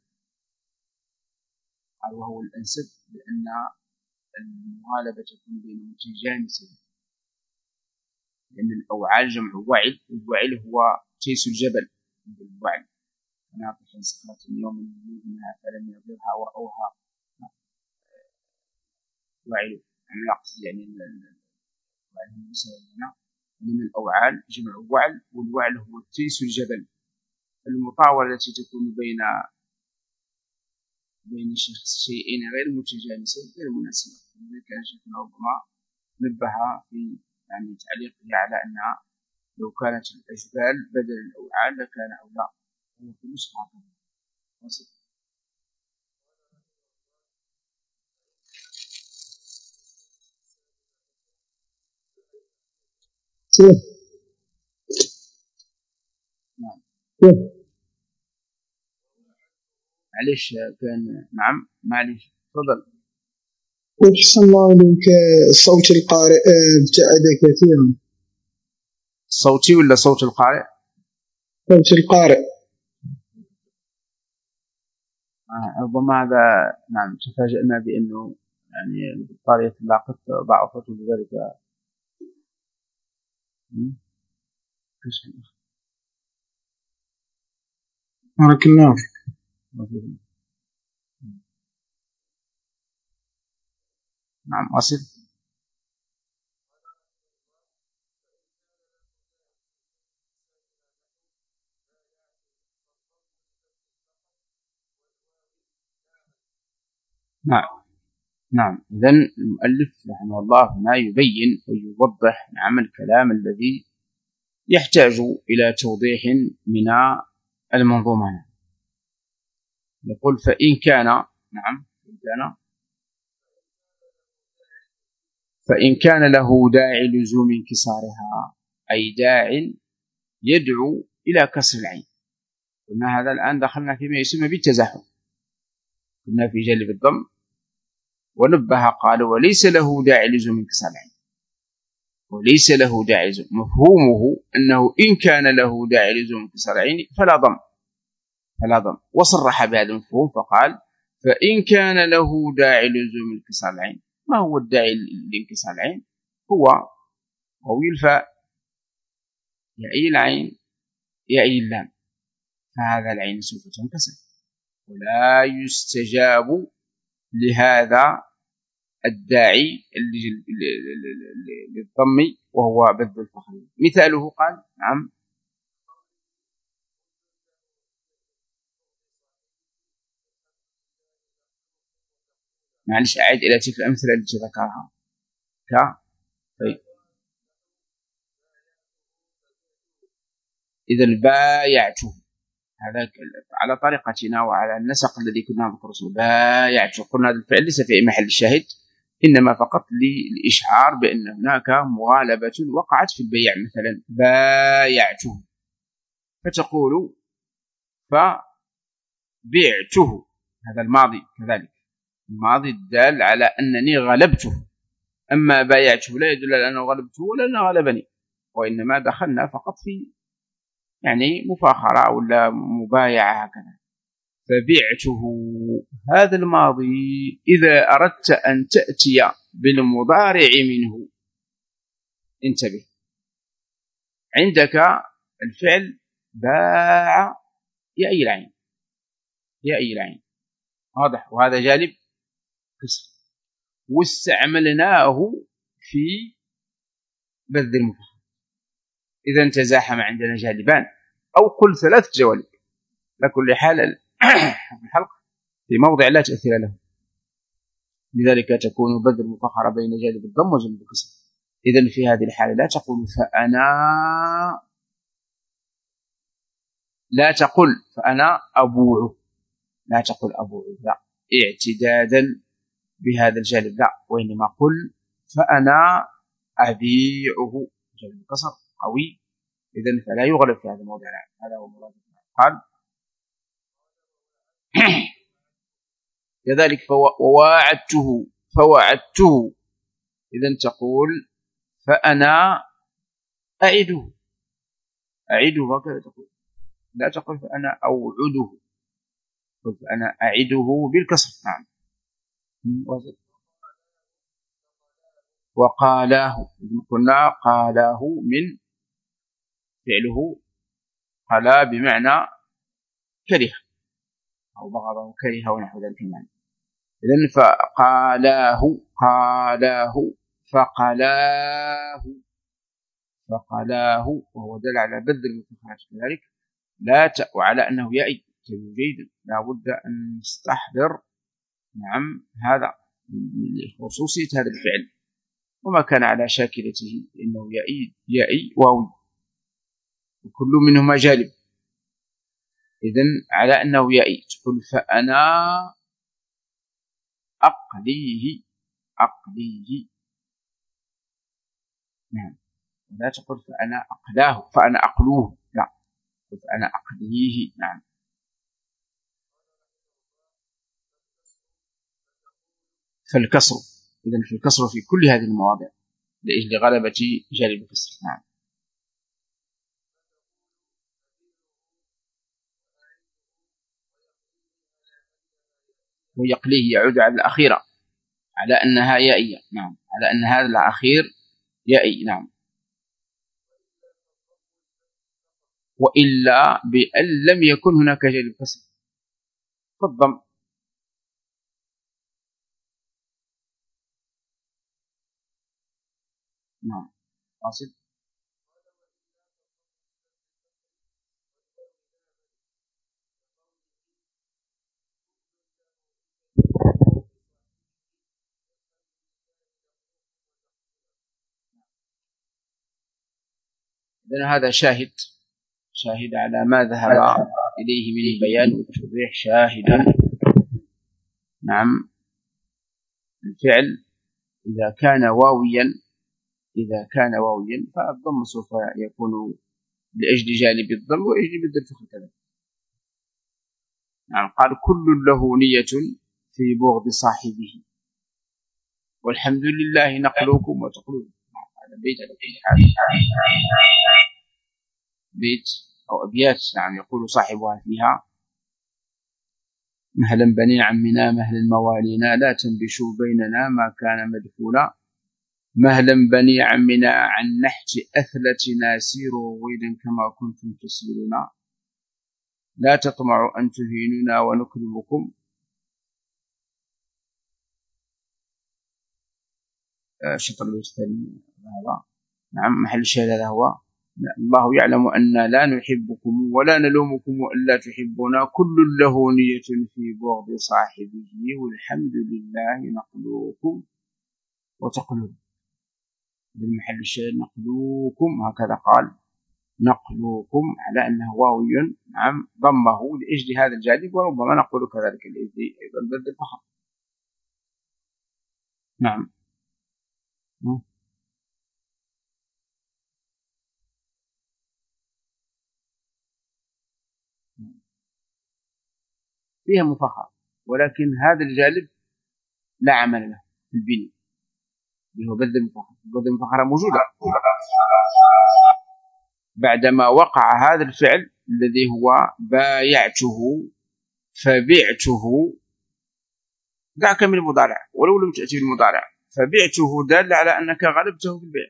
قال وهو الأنسب لأن المغالبة تكون بين متجانسين، لأن الأوعال جمع وعل، والوعل هو تيس الجبل بالوعل، ناقشا صخرة يوم منها فلم يضرها وأوها وعل عملاق، يعني الوعل هم بسببنا، إنما الأوعال جمع وعل، والوعل هو تيس الجبل. المطاولة التي تكون بين بين شيئين غير متجانسين غير مناسبة. لذلك كان شيخنا ربما نبه في يعني تعليقه على أن لو كانت الأجبال بدل الأوعال لكان أولى، هو في نسخة وصف. نعم. معليش كان نعم معليش تفضل. وحسن الله عليك، صوت القارئ ابتعد كثيرا. صوتي ولا صوت القارئ؟ صوت القارئ. آه ربما هذا نعم تفاجئنا بأنه يعني البطارية اللاقط ضعفت وبذلك بارك الله فيك. نعم أصل. نعم نعم. إذن المؤلف رحمه الله هنا يبين ويوضح نعم الكلام الذي يحتاج إلى توضيح من المنظومة. يقول فإن كان نعم فإن كان فإن كان له داعي لزوم انكسارها، أي داع يدعو إلى كسر العين. قلنا هذا الآن دخلنا فيما يسمى بالتزاحم، قلنا في جلب الضم ونبه قال وليس له داعي لزوم انكسار العين، وليس له داعي لزوم، مفهومه أنه إن كان له داعي لزوم انكسار العين فلا ضم فلا ضم، وصرح بهذا المفهوم فقال فإن كان له داعي لزوم انكسار العين. ما هو الداعي لانكسار العين؟ هو قوي الفاء يا أي العين يا أي اللام، فهذا العين سوف تنكسر ولا يستجاب لهذا الداعي للضم وهو بذل الفخذ. مثاله قال نعم معلش أعد إلى تلك الأمثلة التي ذكرها ك طيب إذا بايعته هذا على طريقتنا وعلى النسق الذي كنا نذكره بايعته. قلنا هذا الفعل ليس في محل الشاهد إنما فقط للإشعار بأن هناك مغالبة وقعت في البيع. مثلا بايعته فتقول فبعته هذا الماضي كذلك الماضي الدال على أنني غلبته. أما بايعته لا يدل على أنه غلبته ولا أنه غلبني وإنما دخلنا فقط في يعني مفاخرة ولا مبايعة هكذا. فبعته هذا الماضي إذا أردت أن تأتي بالمضارع منه انتبه عندك الفعل باع يأي العين يأي العين واضح وهذا جالب كسر واستعملناه في بذل المفخر. إذا تزاحم عندنا جالبان أو قل ثلاث جوالب لكل حال الحلق في موضع لا تأثير له لذلك تكون بذل المفخر بين جالب الضم وجالب الكسر. إذن في هذه الحالة لا تقول فأنا لا تقل فأنا أبوع لا تقل أبوع لا اعتدادا بهذا الجالب لا وإنما قل فأنا أبيعه جالب الكسر قوي. إذن فلا يغلب في هذا الموضع. هذا هو مراد. قال كذلك فواعدته فوعدته إذن تقول فأنا أعده أعده هكذا تقول لا تقول فأنا أوعده قل فأنا أعده بالكسر. نعم وقالاه قلنا قالاه من فعله قلا بمعنى كره أو بغضه كره ونحو ذلك المعنى. إذن فقالاه قالاه فقلاه فقلاه وهو دل على بذل المفخرات كذلك لا ت... وعلى أنه يأي جيد لا بد أن نستحضر نعم هذا خصوصية هذا الفعل وما كان على شاكلته إنه يأي يأي واوي وكل منهما جالب. إذن على أنه يأي تقول فأنا أقليه أقليه نعم لا تقول فأنا أقلاه فأنا أقلوه لا فأنا أقليه. نعم فالكسر إذن في الكسر في كل هذه المواضع لأجل غلبة جالب الكسر. نعم ويقليه يعود على الأخيرة على أنها يائية. نعم على أن هذا الأخير يائي. نعم وإلا بأن لم يكن هناك جالب كسر فالضم. نعم أصل إذن هذا شاهد شاهد على ما ذهب إليه من البيان والتوضيح شاهدا. نعم الفعل إذا كان واويا إذا كان واويا فالضم سوف يكون لأجل جانب الضم وأجل الفخر كذلك. نعم قال كل له نية في بغض صاحبه والحمد لله نقلكم وتقولون. هذا بيت بيت أو أبيات نعم يقول صاحبها فيها مهلا بني عمنا مهلا موالينا لا تنبشوا بيننا ما كان مدفولا مهلا بني عمنا عن نحت أثلتنا سيروا ويلا كما كنتم تسيرون. لا تطمعوا أن تهينونا ونكرمكم. شطر الثاني هذا نعم محل الشهادة هذا هو الله يعلم أننا لا نحبكم ولا نلومكم وألا تحبنا كل له نية في بغض صاحبه والحمد لله نقلوكم وتقلون. بالمحل الشهادة نقلوكم هكذا قال نقلوكم على أنه واوي نعم ضمه لأجل هذا الجانب وربما نقول كذلك لأجل أيضا ضد الفخر. نعم فيها مفخر ولكن هذا الجانب لا عمل له في البناء اللي هو بذل المفخر. بذل المفخر موجودة بعدما وقع هذا الفعل الذي هو بايعته فبعته دعك من المضارع ولو لم تأتي بالمضارع فبعته دال على أنك غلبته في البيع.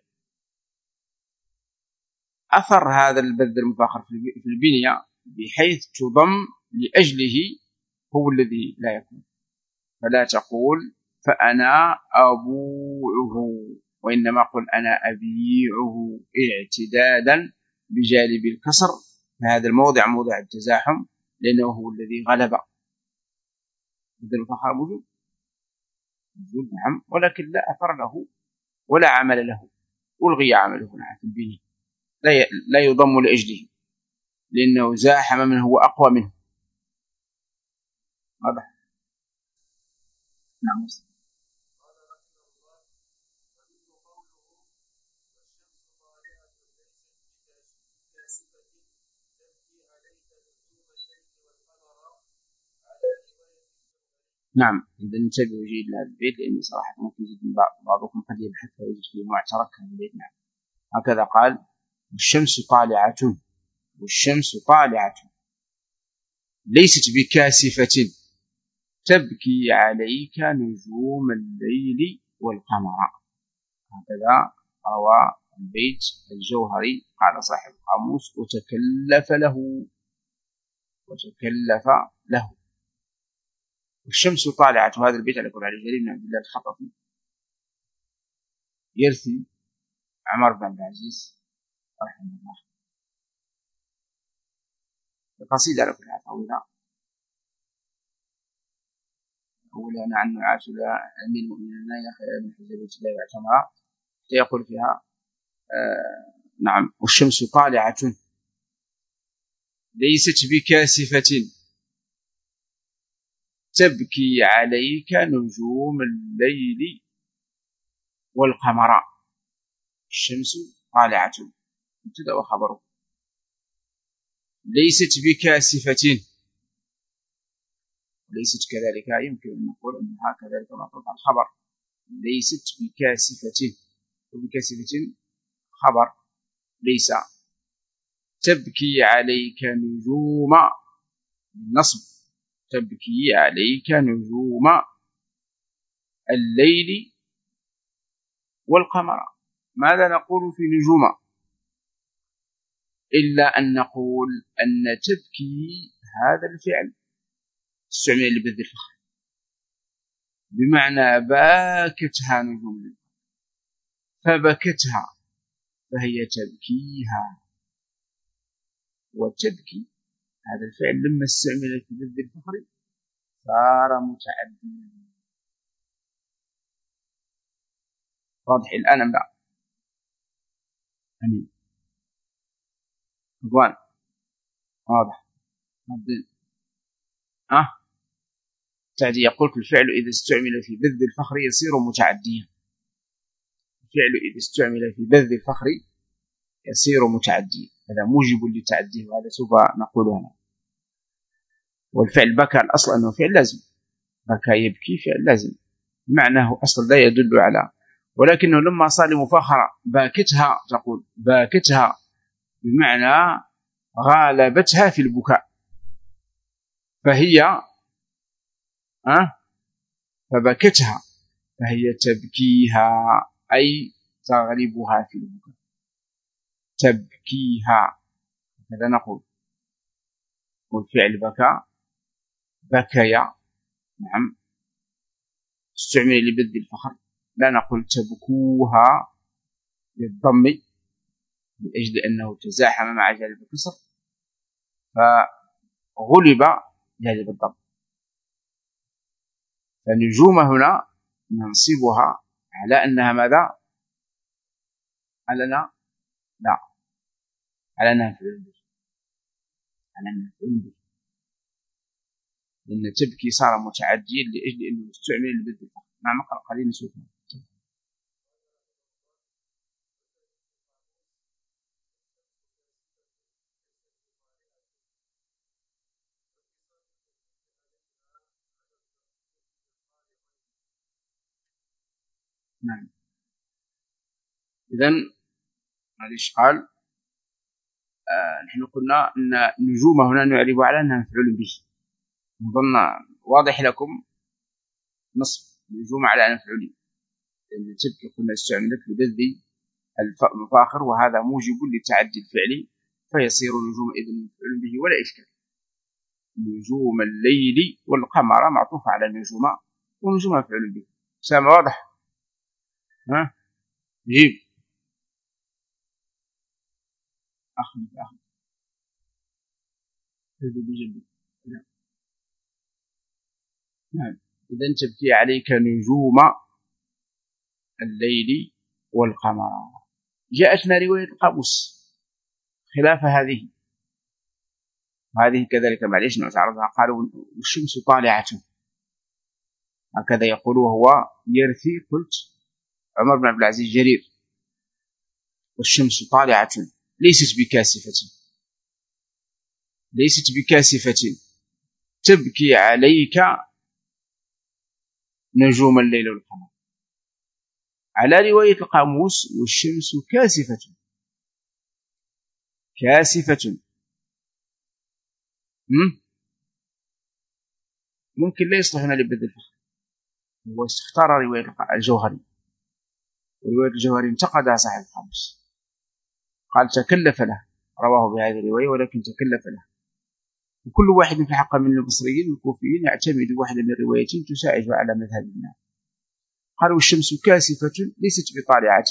أثر هذا البذل المفخر في البنية بحيث تضم لأجله هو الذي لا يكون. فلا تقول فأنا أبوعه وإنما قل أنا أبيعه اعتدادا بجانب الكسر. هذا الموضع موضع التزاحم لأنه هو الذي غلب. بدل الفخر موجود موجود نعم ولكن لا أثر له ولا عمل له ألغي عمله نعم في البنية لا يضم لأجله لأنه زاحم من هو أقوى منه. واضح نعم. نعم إذا ننتبه جيد لهذا البيت لأن صراحة ممكن جدا بعضكم قد يبحث ويجد فيه معترك هذا البيت. نعم هكذا قال والشمس طالعة والشمس طالعة ليست بكاسفة تبكي عليك نجوم الليل والقمر. هكذا روى البيت الجوهري قال صاحب القاموس وتكلف له وتكلف له. والشمس طالعة هذا البيت على كل علي جرير بن عبد الله الخطفي يرثي عمر بن عبد العزيز رحمه الله. القصيدة على كل حال طويلة أولا عن نعاش أمير المؤمنين يا خير من حزب الله واعتمرا يقول فيها آه نعم والشمس طالعة ليست بكاسفة تبكي عليك نجوم الليل والقمر. الشمس طالعة مبتدأ وخبره ليست بكاسفة ليست كذلك يمكن أن نقول أنها كذلك معطوف على الخبر ليست بكاسفة وبكاسفة خبر ليس. تبكي عليك نجوم بالنصب تبكي عليك نجوم الليل والقمر. ماذا نقول في نجوم إلا أن نقول أن تبكي هذا الفعل استعمل لبذل الفخر بمعنى باكتها نجوم الليل فبكتها فهي تبكيها. وتبكي هذا الفعل لما استعمل في بذل الفخر صار متعديا. واضح الآن أم لا؟ أمين رضوان واضح أه تعدي يقول الفعل إذا استعمل في بذل الفخر يصير متعديا. الفعل إذا استعمل في بذل الفخر يصير متعديا هذا موجب للتعدي وهذا سوف نقول هنا. والفعل بكى الأصل أنه فعل لازم بكى يبكي فعل لازم معناه أصلا لا يدل على ولكنه لما صار مفاخرة باكتها تقول باكتها بمعنى غالبتها في البكاء فهي أه فبكتها فهي تبكيها أي تغلبها في البكاء تبكيها هذا نقول. والفعل بكى بكيا، نعم، استعمل لبذل الفخر. لا نقول تبكوها بالضم لأجل أنه تزاحم مع جانب الكسر فغلب جانب الضم. فالنجوم هنا ننصبها على أنها ماذا؟ على لا على أنها مفعول به، على أنها مفعول به، لأن تبكي صار متعديا لأجل أنه استعمل لبذل الفخر. مع مقرأ قليل نشوفها. نعم. إذن معليش قال آه نحن قلنا أن النجوم هنا نعرب على أنها مفعول به. نظن واضح لكم نصب النجوم على أنها مفعول به، لأن تبكي قلنا استعملت لبذل المفاخر، وهذا موجب للتعدي الفعلي، فيصير النجوم إذن مفعول به ولا إشكال. نجوم الليل والقمر معطوف على النجوم، ونجوم مفعول به. سامع واضح؟ ها جيب أخذ أخذ بجنبي. نعم. إذن تبكي عليك نجوم الليل والقمر. جاءتنا رواية القاموس خلاف هذه، وهذه كذلك معليش نتعرضها. قالوا والشمس طالعة، هكذا يقول وهو يرثي. قلت عمر بن عبد العزيز جرير والشمس طالعة ليست بكاسفة، ليست بكاسفة تبكي عليك نجوم الليل والقمر. على رواية القاموس والشمس كاسفة، كاسفة ممكن لا يصلح هنا لبذل الفخر. هو اختار رواية الجوهري، ورواية الجوهري انتقدها صاحب القاموس، قال تكلف له، رواه بهذه الرواية ولكن تكلف له. وكل واحد في حق من المصريين والكوفيين يعتمد واحدة من الروايتين تساعد على مذهب الناس. قالوا الشمس كاسفة ليست بطالعة،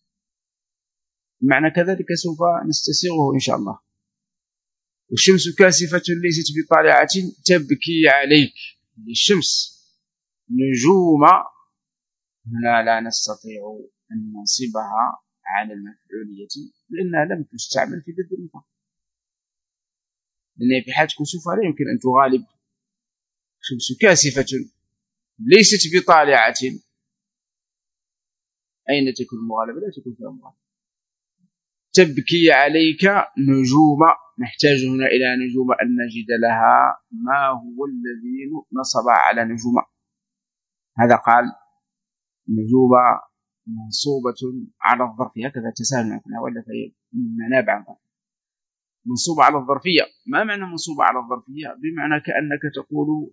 معنى كذلك سوف نستسيغه إن شاء الله. والشمس كاسفة ليست بطالعة تبكي عليك الشمس نجوم، هنا لا نستطيع أن ننصبها على المفعولية لأنها لم تستعمل في ضد المفعول، لأن في حالة كسوفها لا يمكن أن تغالب. الشمس كاسفة ليست بطالعة، أين تكون المغالبة؟ لا تكون فيها مغالبة. تبكي عليك نجوم، نحتاج هنا إلى نجوم أن نجد لها ما هو الذي نصب على نجوم. هذا قال نجوم منصوبة على الظرف، هكذا تساهل نحن ولا في منابع الظرف. منصوبة على الظرفية. ما معنى منصوبة على الظرفية؟ بمعنى كأنك تقول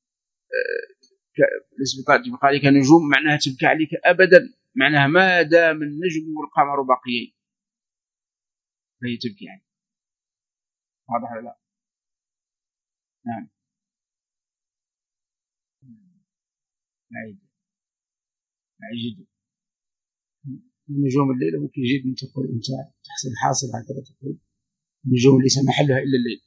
لاسم قال لك نجوم معناها تبكي عليك أبدا، معناها ما دام النجم والقمر باقيين فهي تبكي عليك. واضح ولا لا؟ نعم. عيد عيد نجوم الليل ممكن يجيب من تقول أنت تحصل الحاصل هكذا تقول نجوم ليس محلها إلا الليل.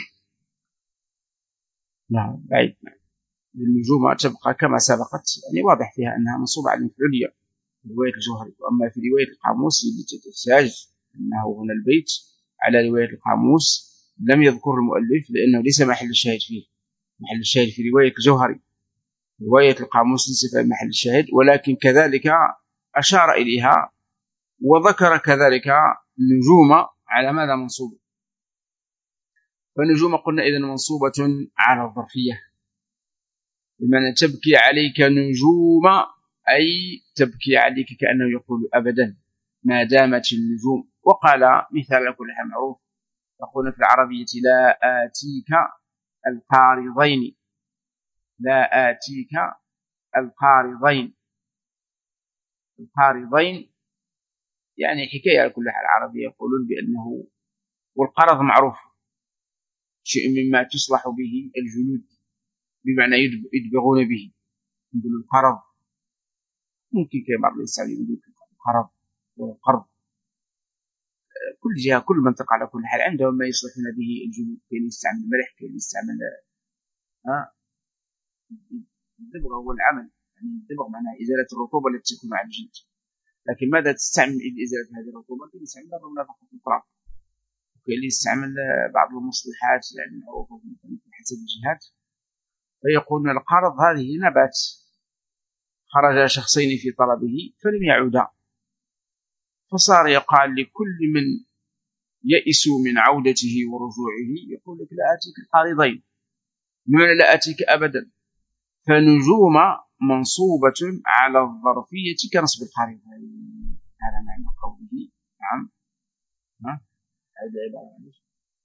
نعم بعيد. النجوم تبقى كما سبقت، يعني واضح فيها أنها منصوبة على المفعولية في رواية الجوهري. وأما في رواية القاموس التي تحتاج أنه هنا البيت على رواية القاموس لم يذكر المؤلف لأنه ليس محل الشاهد فيه. محل الشاهد في رواية الجوهري، رواية القاموس ليس في محل الشاهد، ولكن كذلك أشار إليها وذكر كذلك نجوم على ماذا منصوبة. فالنجوم قلنا إذن منصوبة على الظرفية، بمعنى تبكي عليك نجوم أي تبكي عليك كأنه يقول أبدا ما دامت النجوم. وقال مثال لكل حال معروف، يقول في العربية لا آتيك القارضين، لا آتيك القارضين. القارضين يعني حكاية على كل حال العربية يقولون بأنه، والقرض معروف شيء مما تصلح به الجلود، بمعنى يدبغون به، يقولوا القرض، ممكن كبعض الإنسان يقول القرض والقرض. كل جهة كل منطقة على كل حال عندهم ما يصلحون به الجلود، كاين يستعمل الملح، كاين يستعمل ها الدبغ هو العمل، يعني الدبغ معناه إزالة الرطوبة التي تكون على الجلد. لكن ماذا تستعمل لإزالة هذه الرطوبة؟ كاين يستعمل منافقة التراب، وكاين يستعمل بعض المصلحات يعني معروفة في حسب الجهات. فيقولون القرض هذه نبات خرج شخصين في طلبه فلم يعودا، فصار يقال لكل من يئسوا من عودته ورجوعه يقول لك لا آتيك القارضين، بمعنى لا آتيك أبدا. فنجوم منصوبة على الظرفية كنصب القارضين، هذا معنى قوله. نعم، ها هذا عبارة عن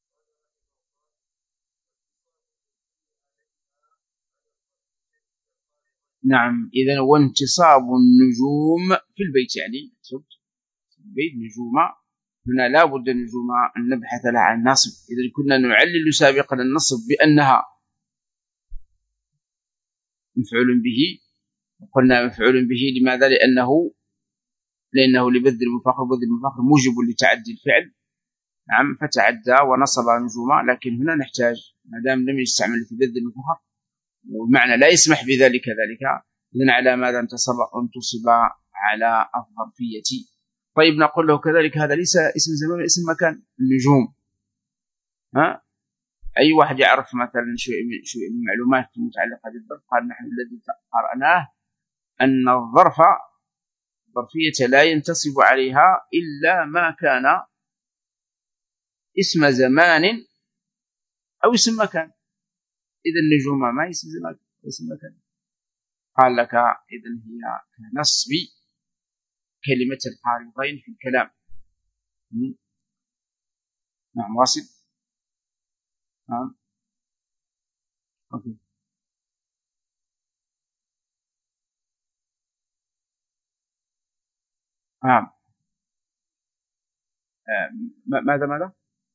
نعم. إذن وانتصاب النجوم في البيت، يعني في البيت نجوم، هنا لا بد النجوم أن نبحث لها عن نصب. إذا كنا نعلل سابقا النصب بأنها مفعول به، وقلنا مفعول به لماذا؟ لأنه لأنه لبذل المفاخر، وبذل المفاخر موجب لتعدي الفعل. نعم، فتعدى ونصب نجوما. لكن هنا نحتاج ما دام لم يستعمل في بذل المفاخر والمعنى لا يسمح بذلك ذلك، إذن على ماذا انتصب؟ انتصب على الظرفية. طيب نقول له كذلك هذا ليس اسم زمان، اسم مكان. النجوم، ها أي واحد يعرف مثلا شيء من المعلومات المتعلقة بالظرف قال نحن الذي قرأناه أن الظرف ظرفية لا ينتصب عليها إلا ما كان اسم زمان أو اسم مكان. إذا النجوم ما اسم زمان اسم مكان. قال لك إذن هي كنصب كلمة القارضين في الكلام. نعم، واصل. نعم، أوكي. نعم، آه. ماذا ماذا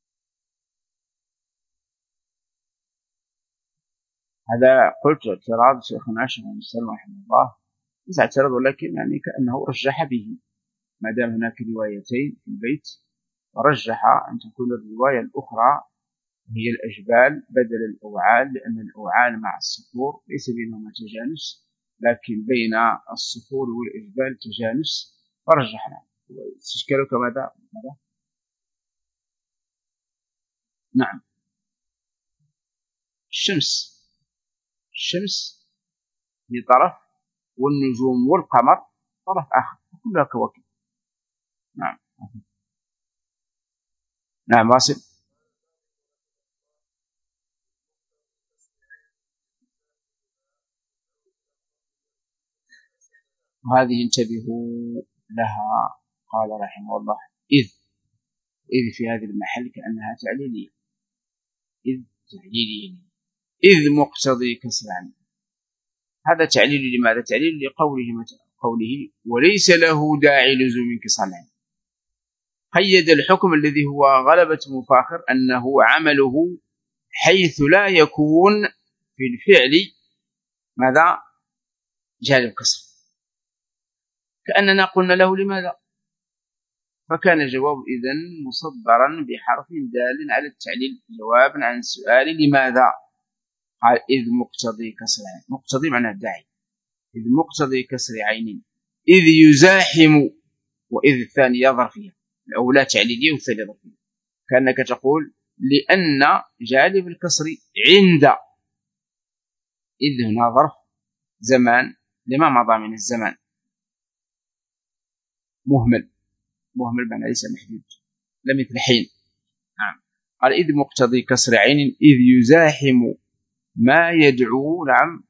هذا قلت اعتراض شيخنا الشيخ محمد سلمى رحمه الله، ليس اعتراض ولكن يعني كأنه رجح به، ما دام هناك روايتين في البيت رجح أن تكون الرواية الأخرى هي الأجبال بدل الأوعال، لأن الأوعال مع الصخور ليس بينهما تجانس، لكن بين الصخور والأجبال تجانس، فرجحنا. استشكالك ماذا؟ ماذا؟ نعم، الشمس الشمس في طرف، والنجوم والقمر طرف آخر، كلها كواكب. نعم نعم، واصل. وهذه انتبهوا لها، قال رحمه الله إذ إذ في هذا المحل كأنها تعليلية، إذ تعليلية، إذ مقتضي كسران. هذا تعليل لماذا؟ تعليل لقوله قوله وليس له داعي لزوم كسران. قيد الحكم الذي هو غلبة مفاخر أنه عمله حيث لا يكون في الفعل ماذا؟ جانب كسر. كأننا قلنا له لماذا؟ فكان الجواب إذن مصدرا بحرف دال على التعليل، جوابا عن السؤال لماذا. قال إذ مقتضي كسر عين، مقتضي معناه الداعي، إذ مقتضي كسر عين، إذ يزاحم، وإذ الثانية ظرفية، الأولى تعليلية والثانية ظرفية. كأنك تقول لأن جانب الكسر عند، إذ هنا ظرف زمان لما مضى من الزمان، مهمل، مهمل معنى ليس محدود، لم مثل حين. نعم، قال إذ مقتضي كسر عين إذ يزاحم ما يدعو. نعم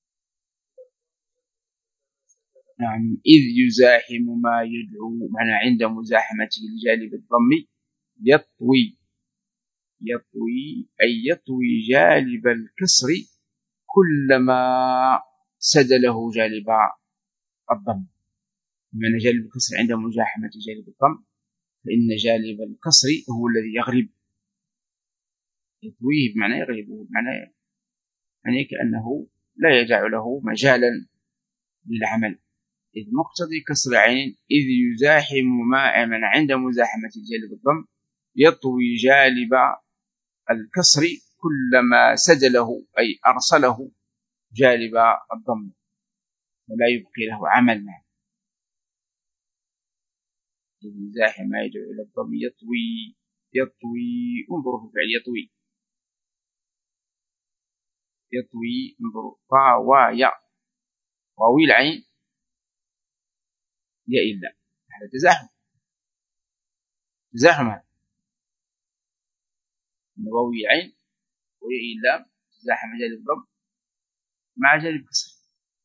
نعم، إذ يزاحم ما يدعو معنى عند مزاحمته لجانب الضم، يطوي، يطوي أي يطوي جانب الكسر كلما سد له جانب الضم، معنى جانب الكسر عند مزاحمة جانب الضم، فإن جانب الكسر هو الذي يغلب. يطويه بمعنى يغلبه، بمعنى يعني كأنه لا يجعل له مجالا للعمل. إذ مقتضي كسر عين إذ يزاحم ما من عند مزاحمة الجالب الضم يطوي جالب الكسر كلما سدله أي أرسله جالب الضم ولا يبقي له عمل معه. إذ يزاحم ما يدعو إلى الضم يطوي يطوي انظروا في الفعل يطوي يطوي انظروا طا ويا واوي العين يا إلا هذا تزاحم تزاحم هذا واوي العين ويا إلا تزاحم جالب الضم مع جالب كسر.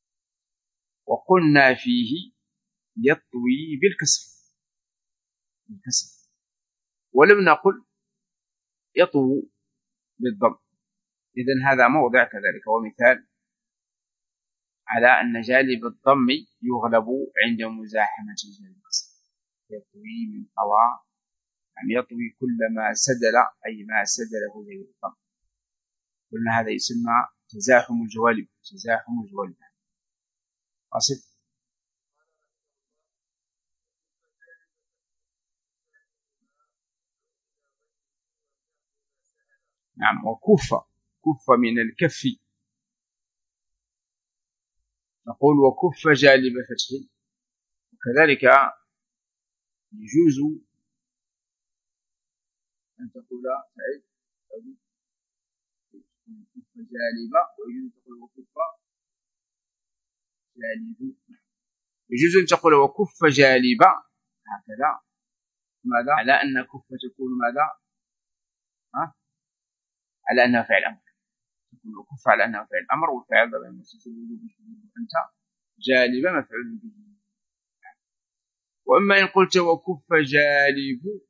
وقلنا فيه يطوي بالكسر بالكسر ولم نقل يطوي بالضم. إذن هذا موضع كذلك ومثال على أن جالب الضم يغلب عند مزاحمة جالب الكسر. يطوي من طوى يعني يطوي كلما سدل أي ما سدله جالب الضم. قلنا هذا يسمى تزاحم الجوالب تزاحم الجوالب. أصل نعم. وكف كف من الكف نقول وكف جالب فتح وكذلك يجوز أن تقول سعيد كف جالب ويجوز أن تقول وكف جالب يجوز أن تقول وكف جالب هكذا. ماذا على أن كف تكون ماذا ها؟ على أنها فعل أمر تكون وكف على أنها فعل أمر والفعل ضمير متصل أنت جالب مفعول به. وإما إن قلت وكف جالب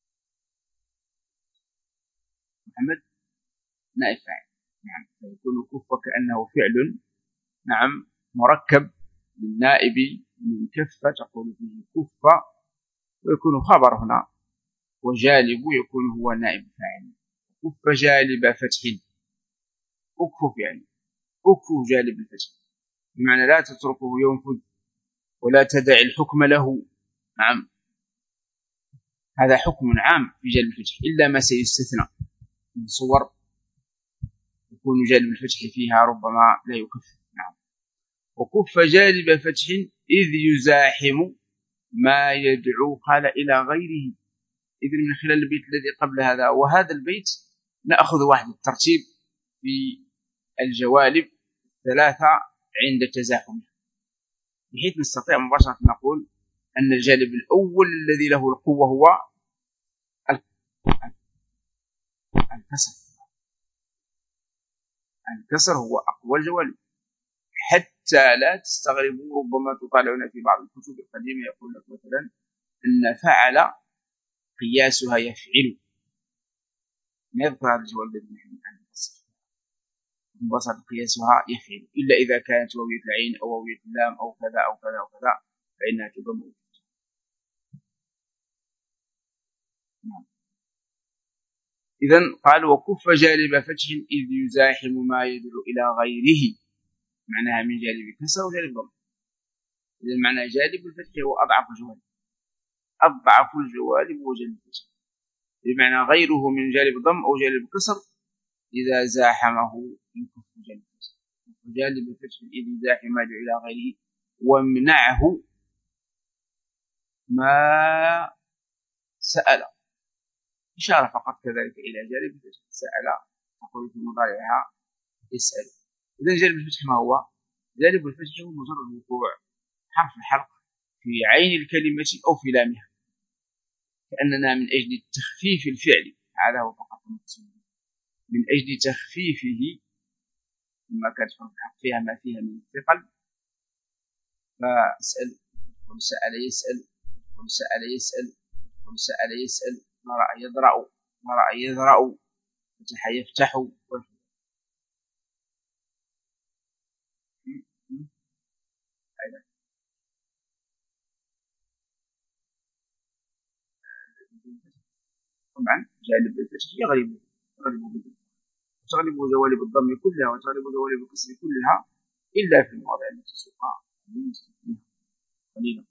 محمد نائب فاعل نعم فيكون كف كأنه فعل نعم مركب للنائب من كف تقول فيه كف ويكون خبر هنا وجالب يكون هو نائب فاعل. كف جالب فتح اكفف يعني اكفف جالب الفتح بمعنى لا تتركه ينفذ ولا تدع الحكم له. نعم هذا حكم عام في جالب الفتح إلا ما سيستثنى من صور يكون جالب الفتح فيها ربما لا يكفر. نعم. وكف جالب فتح إذ يزاحم ما يدعو قال إلى غيره. إذن من خلال البيت الذي قبل هذا وهذا البيت نأخذ واحد الترتيب في الجوالب ثلاثة عند التزاحم بحيث نستطيع مباشرة نقول أن الجالب الأول الذي له القوة هو الكسر. الكسر هو أقوى الجوالب حتى لا تستغربوا ربما تطالعون في بعض الكتب القديمة يقول لك مثلا أن فعل قياسها يفعل ما يذكر هذا الجواب الذي نحن الآن نفسر مباشرة قياسها يفعل إلا إذا كانت واوية العين أو واوية اللام أو كذا أو كذا أو كذا فإنها تضم. نعم. إذن قال وكف جالب فتح إذ يزاحم ما يدل إلى غيره معناها من جالب كسر وجالب ضم. إذن معنى جالب الفتح هو أضعف الجوالب أضعف الجوالب وجالب الفتح بمعنى غيره من جالب ضم أو جالب كسر إذا زاحمه يكف جالب الفتح. وجالب الفتح إذ يزاحم ما يدل إلى غيره وامنعه ما سأل إشارة فقط كذلك إلى جالب الفتح سأل تقول في مضارعها يسأل. إذن جالب الفتح ما هو؟ جالب الفتح هو مجرد وقوع حرف الحلق في عين الكلمة أو في لامها كأننا من أجل تخفيف الفعل هذا هو فقط المقصود من أجل تخفيفه لما كانت حرف الحلق فيها ما فيها من الثقل فاسأل سأل يسأل سأل يسأل سأل يسأل ضرأ يضرأ ضرأ يضرأ فتح يفتح طبعا جالب الفتح يغلب يغلب وتغلب جوانب الضم كلها وتغلب جوانب الكسر كلها إلا في المواضع التي سوف نستثنيها قليلا.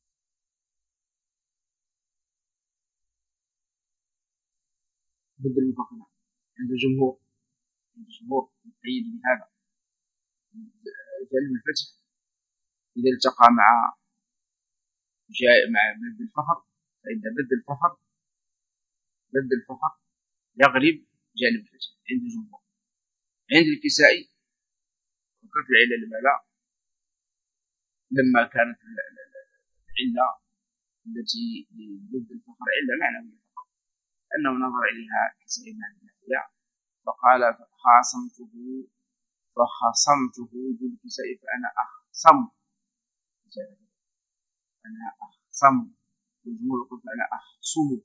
ضد المفخمة عند الجمهور عند الجمهور يؤيد بهذا جانب الفتح إذا التقى مع جاء مع ضد الفخر فإن ضد الفخر ضد الفخر يغلب جانب الفتح عند الجمهور. عند الكسائي فكرت العلة لماذا لما كانت العلة التي ضد الفخر علة معنوية فقط أنه نظر إليها كسائي من هذه الناحية فقال خاصمته فخصمته ذو الكسائي فأنا أخصم أنا أخصم والجمهور يقول فأنا أخصم.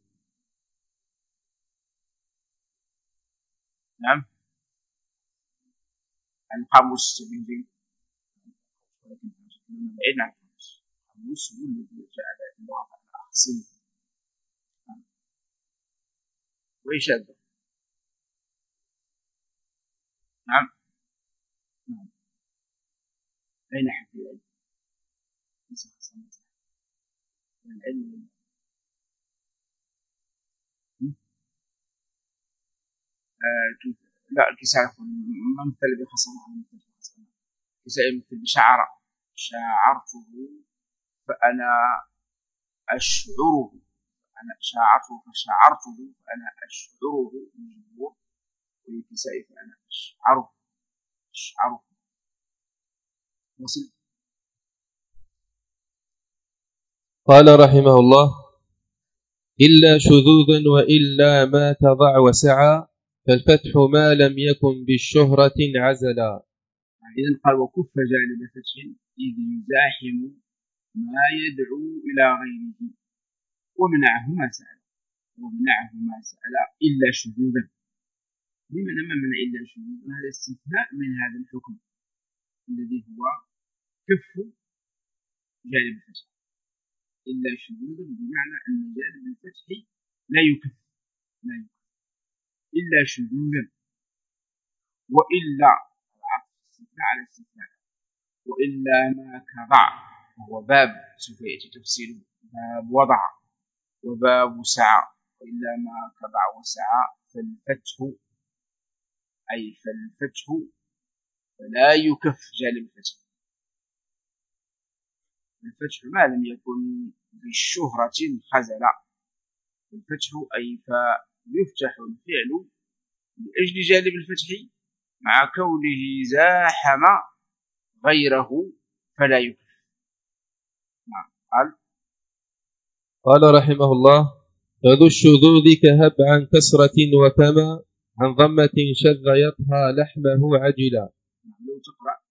نعم القاموس بالبيت ولكن بعيد عن القاموس القاموس هو الذي جعل اللغة فأنا أخصم ويشاذ. نعم نعم أين حكي العلم ليس خصمته العلم آه لا الكساء يقول ما مثل بخصمه ما مثل بخصمه الكساء مثل بشعر شاعرته فأنا أشعره أنا شاعرته فشاعرته فأنا أشعره بالجمهور والكساء فأنا أشعره أشعره وصل. قال رحمه الله إلا شذوذا وإلا ما تضع وسعى فالفتح ما لم يكن بالشهرة عزلا. إذن قال وكف جانب فتح إذ يزاحم ما يدعو إلى غيره ومنعه ما سأل ومنعه ما سأل إلا شذوذا. لمن من إلا شذوذا هذا استثناء من هذا الحكم الذي هو كف جانب الفتح إلا شذوذا بمعنى أن جانب الفتح لا يكف لا يكف إلا شذوذا وإلا استثناء على استثناء وإلا ما كضع وهو باب سوف يأتي تفسيره باب وضع وباب سعى وإلا ما كضع وسعى فالفتح أي فالفتح فلا يكف جانب الفتح. الفتح ما لم يكن بالشهرة خزلا الفتح أي فيفتح الفعل لأجل جانب الفتح مع كونه زاحم غيره فلا يكف. نعم قال قال رحمه الله فذو الشذوذ كهب عن كسرة وكما عن ضمة شذ يطهى لحمه عجلا. لو تقرأ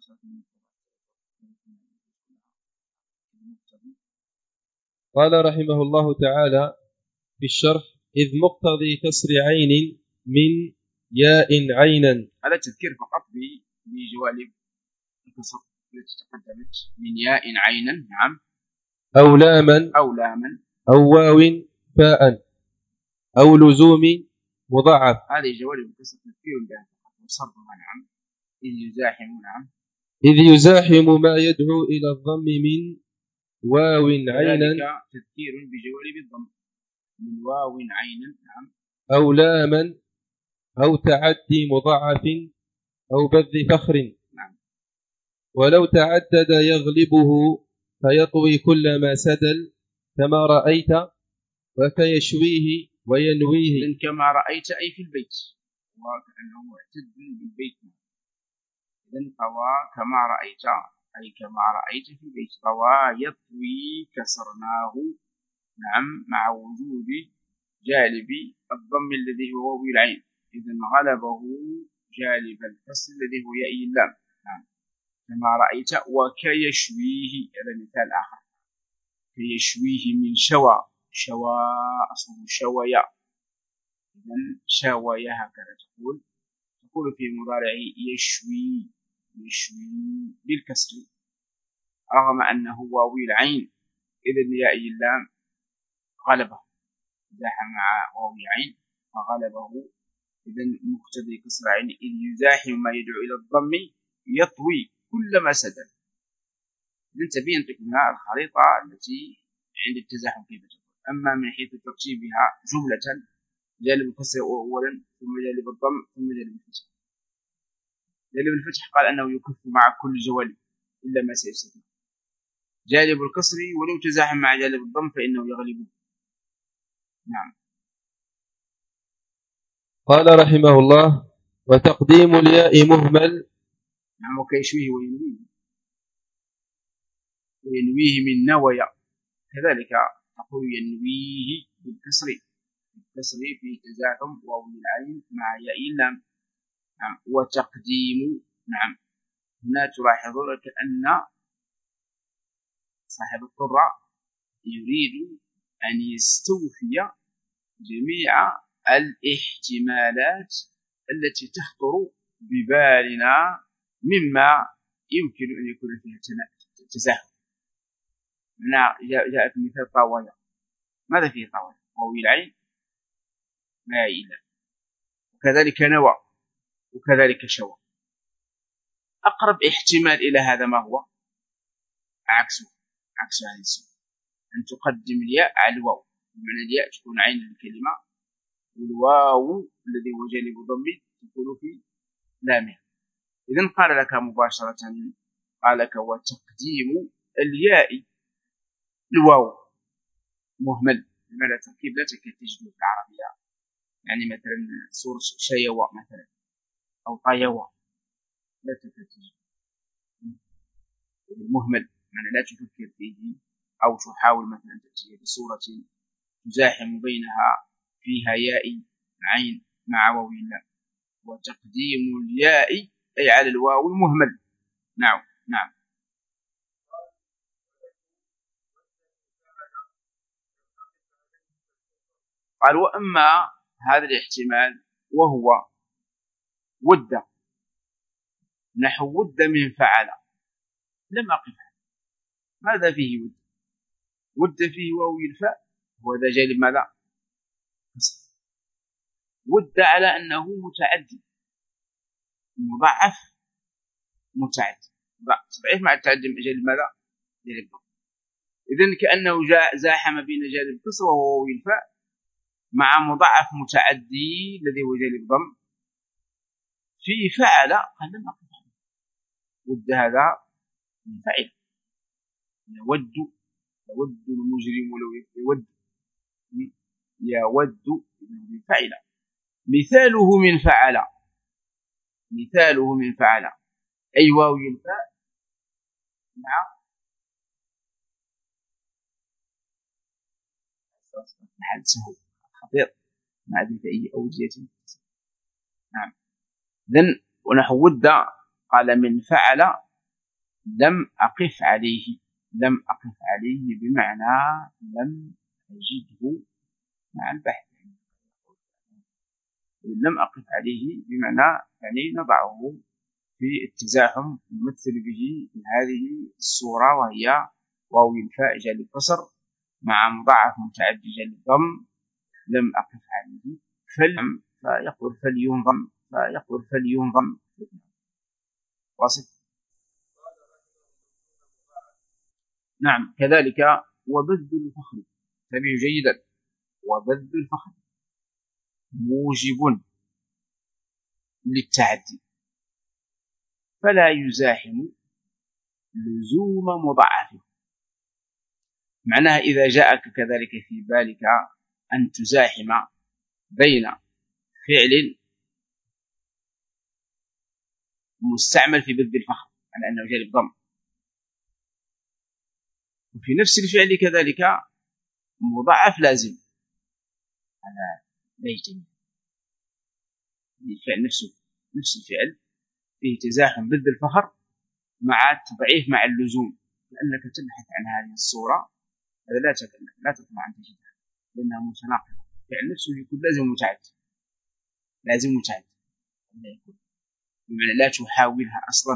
قال رحمه الله تعالى في الشرح إذ مقتضي كسر عين من ياء عينا. هذا تذكير فقط بجوانب الكسر التي تقدمت من ياء عينا. نعم أو لاما أو لاما أو واو فاء أو لزوم مضاعف. هذه جوانب الكسر تذكير بها فقط وصرفها. نعم إذ يزاحم. نعم إذ يزاحم ما يدعو إلى الضم من واو عينا تذكير بجوانب الضم من واو عينا. نعم أو لاما أو تعدي مضاعف أو بذ فخر. نعم ولو تعدد يغلبه فيطوي كل ما سدل كما رأيت وكيشويه وينويه. كما رأيت أي في البيت وكأنه معتد بالبيت. إذن طوى كما رأيت أي كما رأيت في البيت. طوى يطوي كسرناه. نعم مع وجود جالب الضم الذي هو واو العين إذن غلبه جالب الكسر الذي هو ياء اللام. نعم كما رأيت وكيشويه. هذا مثال آخر كيشويه من شوى شوى أصله شويا إذن شويا هكذا تقول تقول في مضارعه يشوي يشوي بالكسر رغم أنه واو العين إذن ياء اللام غلبه زاح مع واو العين فغلبه إذن مقتضي كسر عين إذ يزاحم ما يدعو إلى الضم يطوي كل ما سدل. ننتبه ينطق منها الخريطة التي عند التزاحم كيف تكون. أما من حيث ترتيبها جملة جانب الكسر أولا ثم جانب الضم ثم جانب الفتح. جانب الفتح قال أنه يكف مع كل جوانب إلا ما سيستثنى. جانب الكسر ولو تزاحم مع جانب الضم فإنه يغلبه. نعم. قال رحمه الله: وتقديم الياء مهمل. نعم. وكيشويه وينويه وينويه من نويا كذلك تقول ينويه بالكسر بالكسر في تزاحم واو العين مع ياء اللام. نعم. وتقديم نعم هنا تلاحظون كأن صاحب الطرة يريد أن يستوفي جميع الاحتمالات التي تخطر ببالنا مما يمكن أن يكون فيها تزاحم. جاءت مثال طاوية. ماذا فيه طاوية؟ واو العين ما إلا، وكذلك نوى وكذلك شوى. أقرب احتمال إلى هذا ما هو؟ عكسه عكس هذه الصفة، أن تقدم الياء على الواو، بمعنى الياء تكون عين الكلمة والواو الذي هو جانب ضم تكون في لامها. إذن قال لك مباشرة قال لك وتقديم الياء الواو مهمل. لماذا تركيب لا تكاد تجده في العربية، يعني مثلا سورة شيوى مثلا أو طيوى لا تكاد تجده المهمل، معنى لا تفكر فيه أو تحاول مثلا تأتي بصورة تزاحم بينها فيها ياء عين مع واو اللام. وتقديم الياء أي على الواو مهمل. نعم. نعم. قال وأما هذا الاحتمال وهو ود، نحو ود من فعل لم أقف. ماذا فيه ود؟ ود فيه واو الفاء وهذا جانب ماذا؟ ود على أنه متعدي مضاعف متعدي تضعيف مع التعدي جانب ماذا؟ جانب ضم. إذن كأنه زاحم بين جانب كسر وهو واو الفاء مع مضاعف متعدي الذي هو جانب ضم في فعل. قال لم أقف. ود هذا من فعل. يود يود المجرم لو يود يود من فعل. مثاله من فعل مثاله من فعل أي واو الفاء مع محل سهو خطير مع ذي أوجية. نعم. ذن ونحو ود قال من فعل لم أقف عليه. لم أقف عليه بمعنى لم أجده مع البحث. لم أقف عليه بمعنى يعني نضعه في التزاحم نمثل به هذه الصورة وهي واو الفاء جانب الكسر مع مضاعف متعدي جانب الضم. لم أقف عليه فلم فيقول فلينضم فيقول فلينضم. واصل. نعم. كذلك وبذل الفخر. تبيه جيدا. وبذل الفخر موجب للتعدي فلا يزاحم لزوم مضاعفه. معناها إذا جاءك كذلك في بالك أن تزاحم بين فعل مستعمل في بذل الفخر على أنه جانب ضم وفي نفس الفعل كذلك مضاعف لازم، هذا لا يجتمع. الفعل نفسه نفس الفعل فيه تزاحم ضد الفخر مع التضعيف مع اللزوم، لأنك تبحث عن هذه الصورة هذا لا تكلم لا تطمع أن تجدها لأنها متناقضة. الفعل نفسه يكون لازم متعدي لازم متعدي بمعنى لا تحاولها أصلا،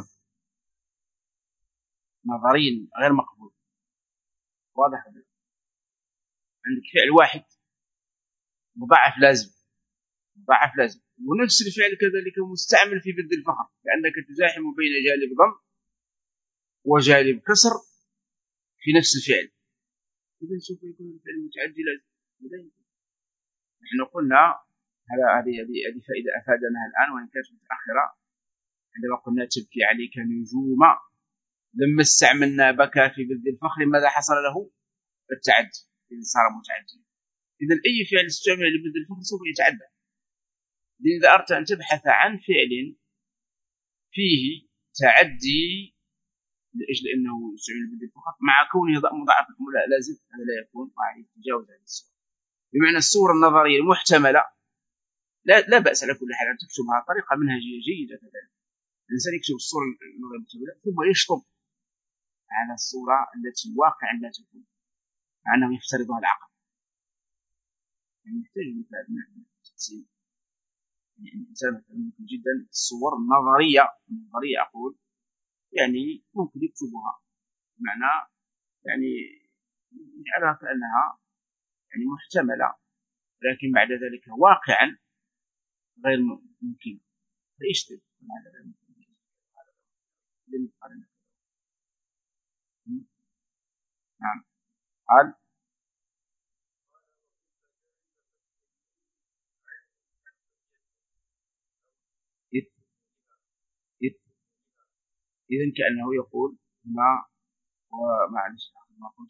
نظريا غير مقبول. واضح؟ عندك فعل واحد مضاعف لازم مضاعف لازم. ونفس الفعل كذلك مستعمل في ضد الفخر، لأنك تزاحم بين جانب ضم وجانب كسر في نفس الفعل، إذا سوف يكون الفعل متعدي لازم. نحن قلنا هذه هذه فائدة أفادناها الآن وإن كانت متأخرة، عندما قلنا تبكي عليك نجوم، لما استعملنا بكى في ضد الفخر ماذا حصل له؟ التعدي، إذا صار متعدي. إذا أي فعل استعمل لضد الفخر سوف يتعدى. إذا أردت أن تبحث عن فعل فيه تعدي لأجل أنه يستعمل ضد الفخر مع كونه مضاعف لازم، هذا لا يكون راح يتجاوز هذه الصورة. بمعنى الصورة النظرية المحتملة لا, لا بأس على كل حال أن تكتبها طريقة منهجية جيدة. كذلك الإنسان يكتب الصورة النظرية المحتملة ثم يشطب على الصورة التي واقعا لا تكون، مع أنه يفترضها العقل. يعني يحتاج مثال من التقسيم. يعني الإنسان ممكن جدا الصور النظرية النظرية أقول يعني ممكن يكتبها، بمعنى يعني يجعلها كأنها يعني محتملة، لكن بعد ذلك واقعا غير ممكن، فيشتري هذا غير ممكن. نعم. قال إذن كأنه يقول ما ومعلش ما قلت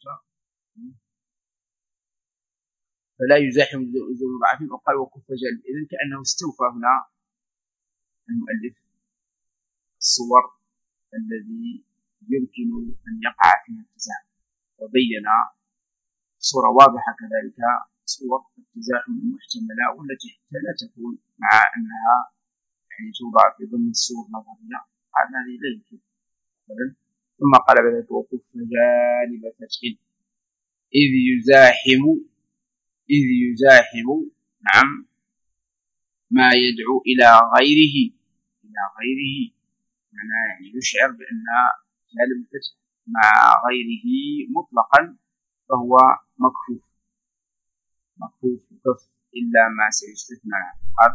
فلا يزاحم ذو ضعف وقال وكف جل. إذن كأنه استوفى هنا المؤلف الصور الذي يمكن أن يقع فيها التزاحم، وبين صورة واضحة كذلك صور التزاحم المحتملة والتي حتى لا تكون مع أنها يعني توضع في ضمن الصور النظرية، هذه لا يمكن. ثم قال بذلك وكف جانب فتح إذ يزاحم إذ يزاحم نعم ما يدعو إلى غيره إلى غيره يعني يشعر بأن جانب الفتح مع غيره مطلقا فهو مكفوف مكفوف كف إلا ما سيستثنى. قال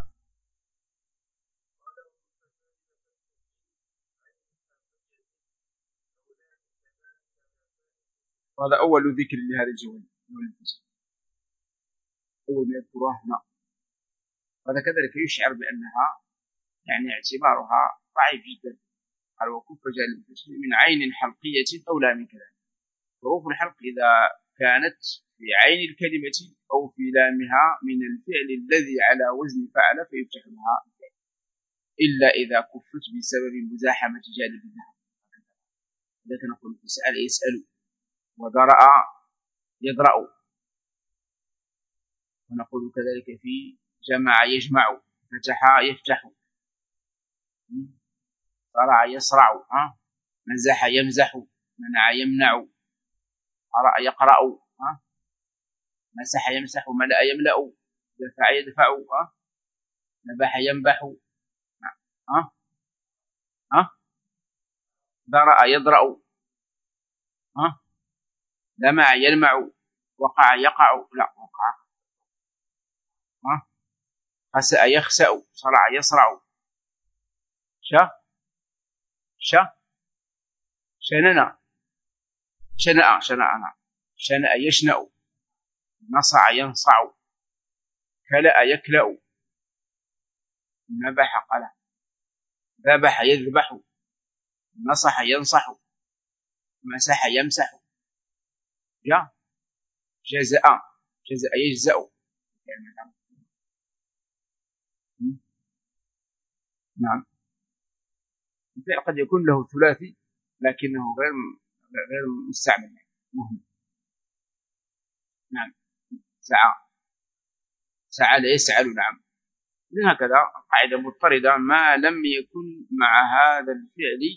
هذا أول ذكر لهذا الجواب أول ما يذكرها هنا، هذا كذلك يشعر بأنها يعني اعتبارها ضعيف جدا. قال وكف جانب الفتح من عين حلقية أو لا من كلام. حروف الحلق إذا كانت في عين الكلمة أو في لامها من الفعل الذي على وزن فعل فيفتح لها، إلا إذا كفت بسبب مزاحمة جانب الذهب. لكن نقول سأل يسأل وذرأ يذرأ، ونقول كذلك في جمع يجمع، فتح يفتح، صرع يصرع، مزح يمزح، منع يمنع، قرأ يقرأ، مسح يمسح، ملأ يملأ، دفع يدفع، نبح ينبح، ها ها ذرأ يضرأ، ها لمع يلمع، وقع يقع، لا وقع، ها خسأ يخسأ، صرع يصرع، شا شا شننا شنأ شنأنا شنأ يشنأ، نصع ينصع، كلأ يكلأ، نبح قلع، ذبح يذبح، نصح ينصح، مسح يمسح، جاء جزاء جزاء يجزأ. نعم الفعل قد يكون له ثلاثي لكنه غير غير مستعمل مهم. نعم سعى سعى يسعل. نعم هكذا قاعدة مضطردة ما لم يكن مع هذا الفعل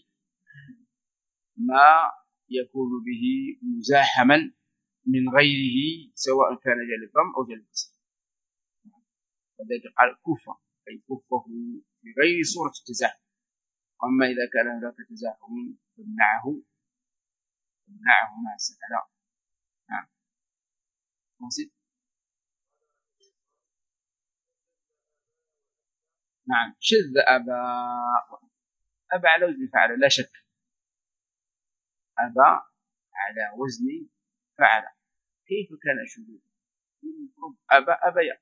ما يكون به مزاحما من غيره سواء كان جانب ضم أو جانب كسر. وذلك قال كفة أي كفه في غير صورة التزاحم. أما إذا كان هناك تزاحم فامنعه فامنعه ما سأل. نعم موسيقى نعم شذ أبى، أبى على وزن فعل لا شك، أبى على وزن فعل. كيف كان شذوذ؟ أبى أبيا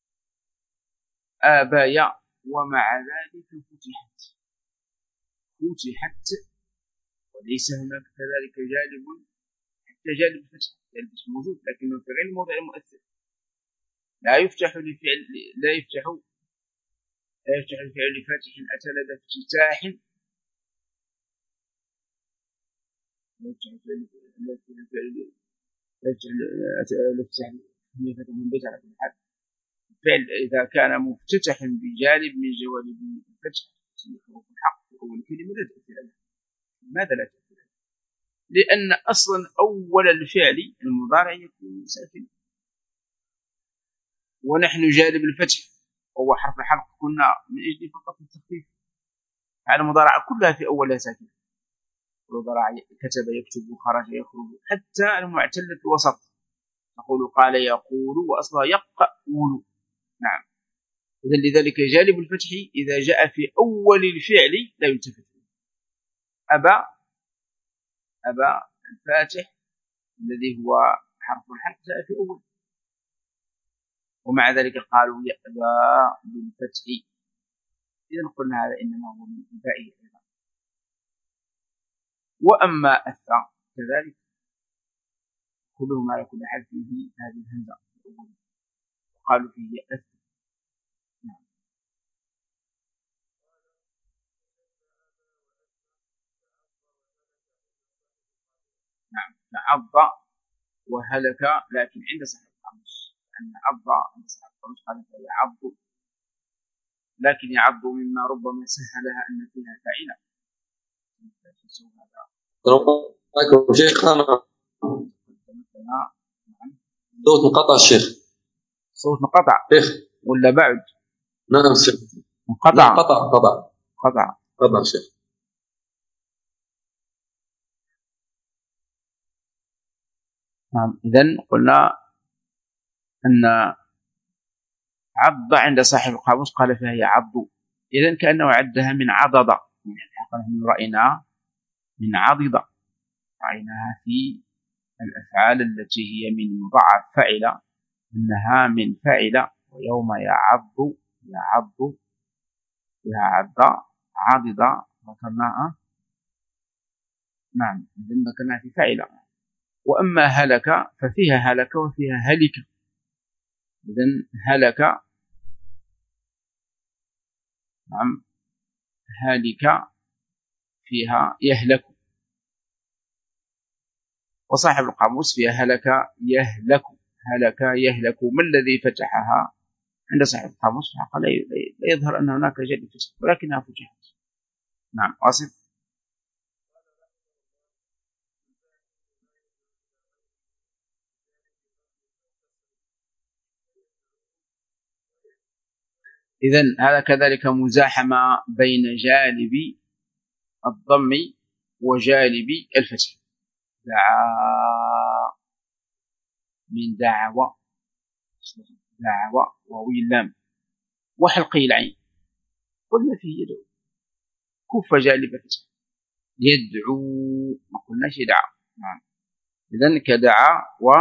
أبيا ومع ذلك فتحت فتحت وليس هناك كذلك جالب، حتى جالب الفتح جالب موجود لكنه في غير موضع المؤثر، لا يفتح لفعل لا يفتح لا يفتح الفعل لفاتح أتى لدى افتتاح، لا يفتح الفعل لا يفتح الفعل لا يفتح فتح من بيت على كل حال. الفعل إذا كان مفتتحا بجانب من جوانب الفتح حروف الحق في أول كلمة لا تأثير له. لماذا لا تأثير له؟ لأن أصلا أول الفعل المضارع يكون ساكنا، ونحن جانب الفتح وهو حرف الحلق كنا من أجل فقط التخفيف، على المضارعة كلها في أولها ساكنة، المضارع كتب يكتب خرج يخرج، حتى المعتلة الوسط نقول قال يقول وأصلها يقول. نعم إذا لذلك جانب الفتح إذا جاء في أول الفعل لا يلتفت. أبى أبى الفاتح الذي هو حرف الحلق جاء في أول، ومع ذلك قالوا يأبى بالفتح، إذا قلنا هذا إنما هو من إبائه أيضا. وأما الثاء كذلك كلهم على كل حال فيه هذه الهمزة في الأول، وقالوا فيه الثاء. نعم. نعم تعض وهلك، لكن عند صاحب القاموس أن عض عند صاحب القاموس قال يعض، لكن يعض مما ربما سهلها أن فيها فاعلة. السلام عليكم شيخنا. صوت انقطع الشيخ. صوت انقطع شيخ ولا بعد؟ نعم شيخ انقطع انقطع قطع قطع قطع شيخ. نعم إذن قلنا أن عض عند صاحب القاموس قال فيها يعض، إذن كأنه عدها من عضض، يعني رأينا من عضض، رأيناها في الأفعال التي هي من مضاعف فعل إنها من فعل، ويوم يعض يعض يعض عضض ذكرناها. نعم إذن ذكرناها في فعل. وأما هلك ففيها هلك وفيها هلك، إذن هلك نعم هالك فيها يهلك، وصاحب القاموس فيها هلك يهلك هلك يهلك. ما الذي فتحها عند صاحب القاموس؟ لا يظهر أن هناك جد فتح ولكنها فتحت. نعم واصف. إذن هذا كذلك مزاحمة بين جانب الضم وجانب الفتح. دعا من دعوة دعوة وهو اللام وحلقي العين، قلنا فيه يدعو كف جانب الفتح يدعو ما قلناش يدعى. نعم إذن كدعا و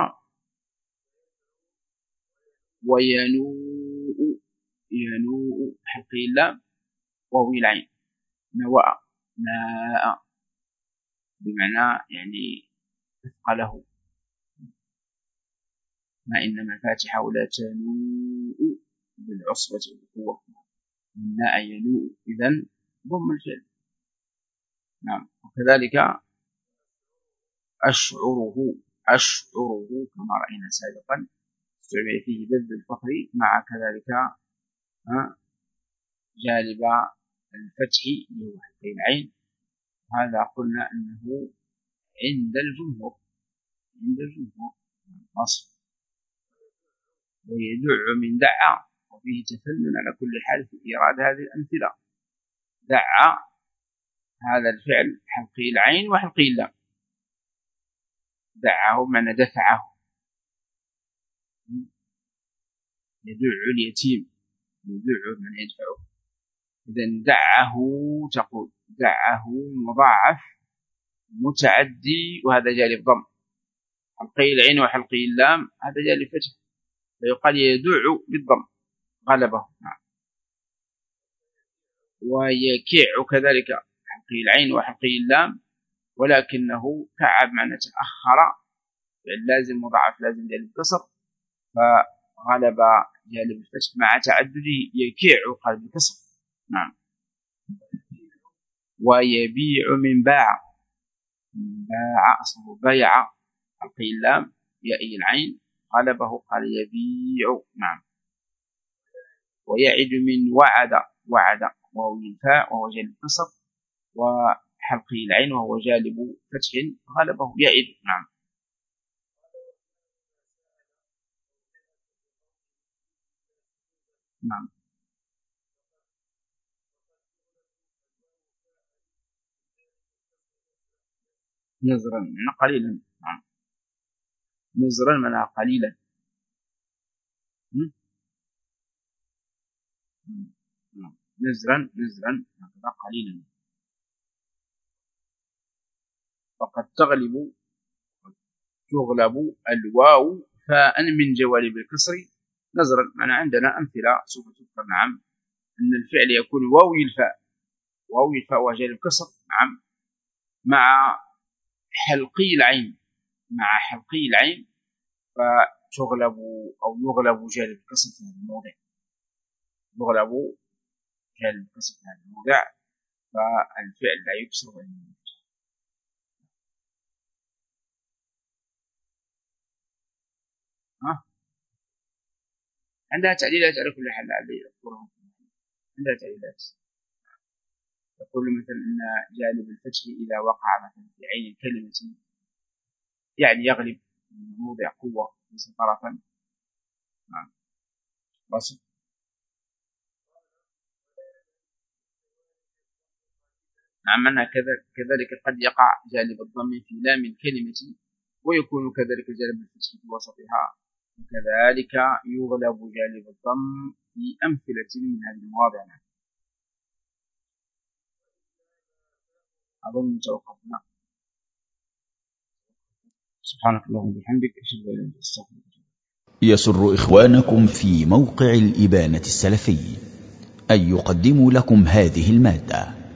وينوء ينوء حلقي اللام وهو العين نواء ناء بمعنى يعني أثقله، ما إن مفاتحه لا تنوء بالعصبة والقوة، من ناء ينوء إذن ضم الفعل. نعم وكذلك أشعره أشعره كما رأينا سابقا استعمل فيه ضد الفخر مع كذلك جانب الفتح اللي هو حلقي العين. هذا قلنا أنه عند الجمهور عند الجمهور نصب. ويدع من دعا، وفيه تفنن على كل حال في إيراد هذه الأمثلة. دعا هذا الفعل حلقي العين وحلقي اللام، دعاه معنى دفعه. يدع اليتيم يدع معنى يدفعه. إذن دعه تقول دعه مضاعف متعدي، وهذا جالب ضم. حلقي العين وحلقي اللام هذا جالب فتح، فيقال يدع بالضم غلبه. نعم. ويكيع كذلك حلقي العين وحلقي اللام، ولكنه كعب معنى تأخر، يعني لازم مضاعف لازم جالب كسر، فغلب جالب الفتح مع تعدده يكيع قال بالكسر. نعم. ويبيع من باع، باع أصله بيع، حلقي اللام يأي العين غلبه قال يبيع. نعم. ويعد من وعد، وعد وهو الفاء وهو جالب كسر، وحلقي العين وهو جالب فتح غلبه يعد. نعم. نعم. نزرا من قليلا. نعم. نزرا من قليلا. نزرا نزرا هكذا قليلا. فقد تغلب تغلب الواو فاء من جوالب الكسر نزرا. معنا عندنا أمثلة سوف تذكر. نعم. أن الفعل يكون واوي الفاء، واوي الفاء وجالب كسر. نعم. مع حلقي العين، مع حلقي العين فتغلب أو يغلب جالب كسر في هذا الموضع، يغلب جالب كسر في هذا الموضع، فالفعل لا يكسر وإنما يفتح. ها عندها تعليلات على كل حال علي أذكرها. عندها تعليلات. يقول مثلا أن جانب الفتح إذا وقع مثلا في عين كلمة يعني يغلب من موضع قوة ليس طرفا. نعم. بس نعم. أنها كذلك قد يقع جانب الضم في لام الكلمة، ويكون كذلك جانب الفتح في وسطها، وكذلك يغلب جانب الضم في أمثلة من هذه المواضع. أظن توقفنا. سبحانك اللهم وبحمدك أشهد أن لا إله إلا أنت أستغفرك. يسر إخوانكم في موقع الإبانة السلفي أن يقدموا لكم هذه المادة.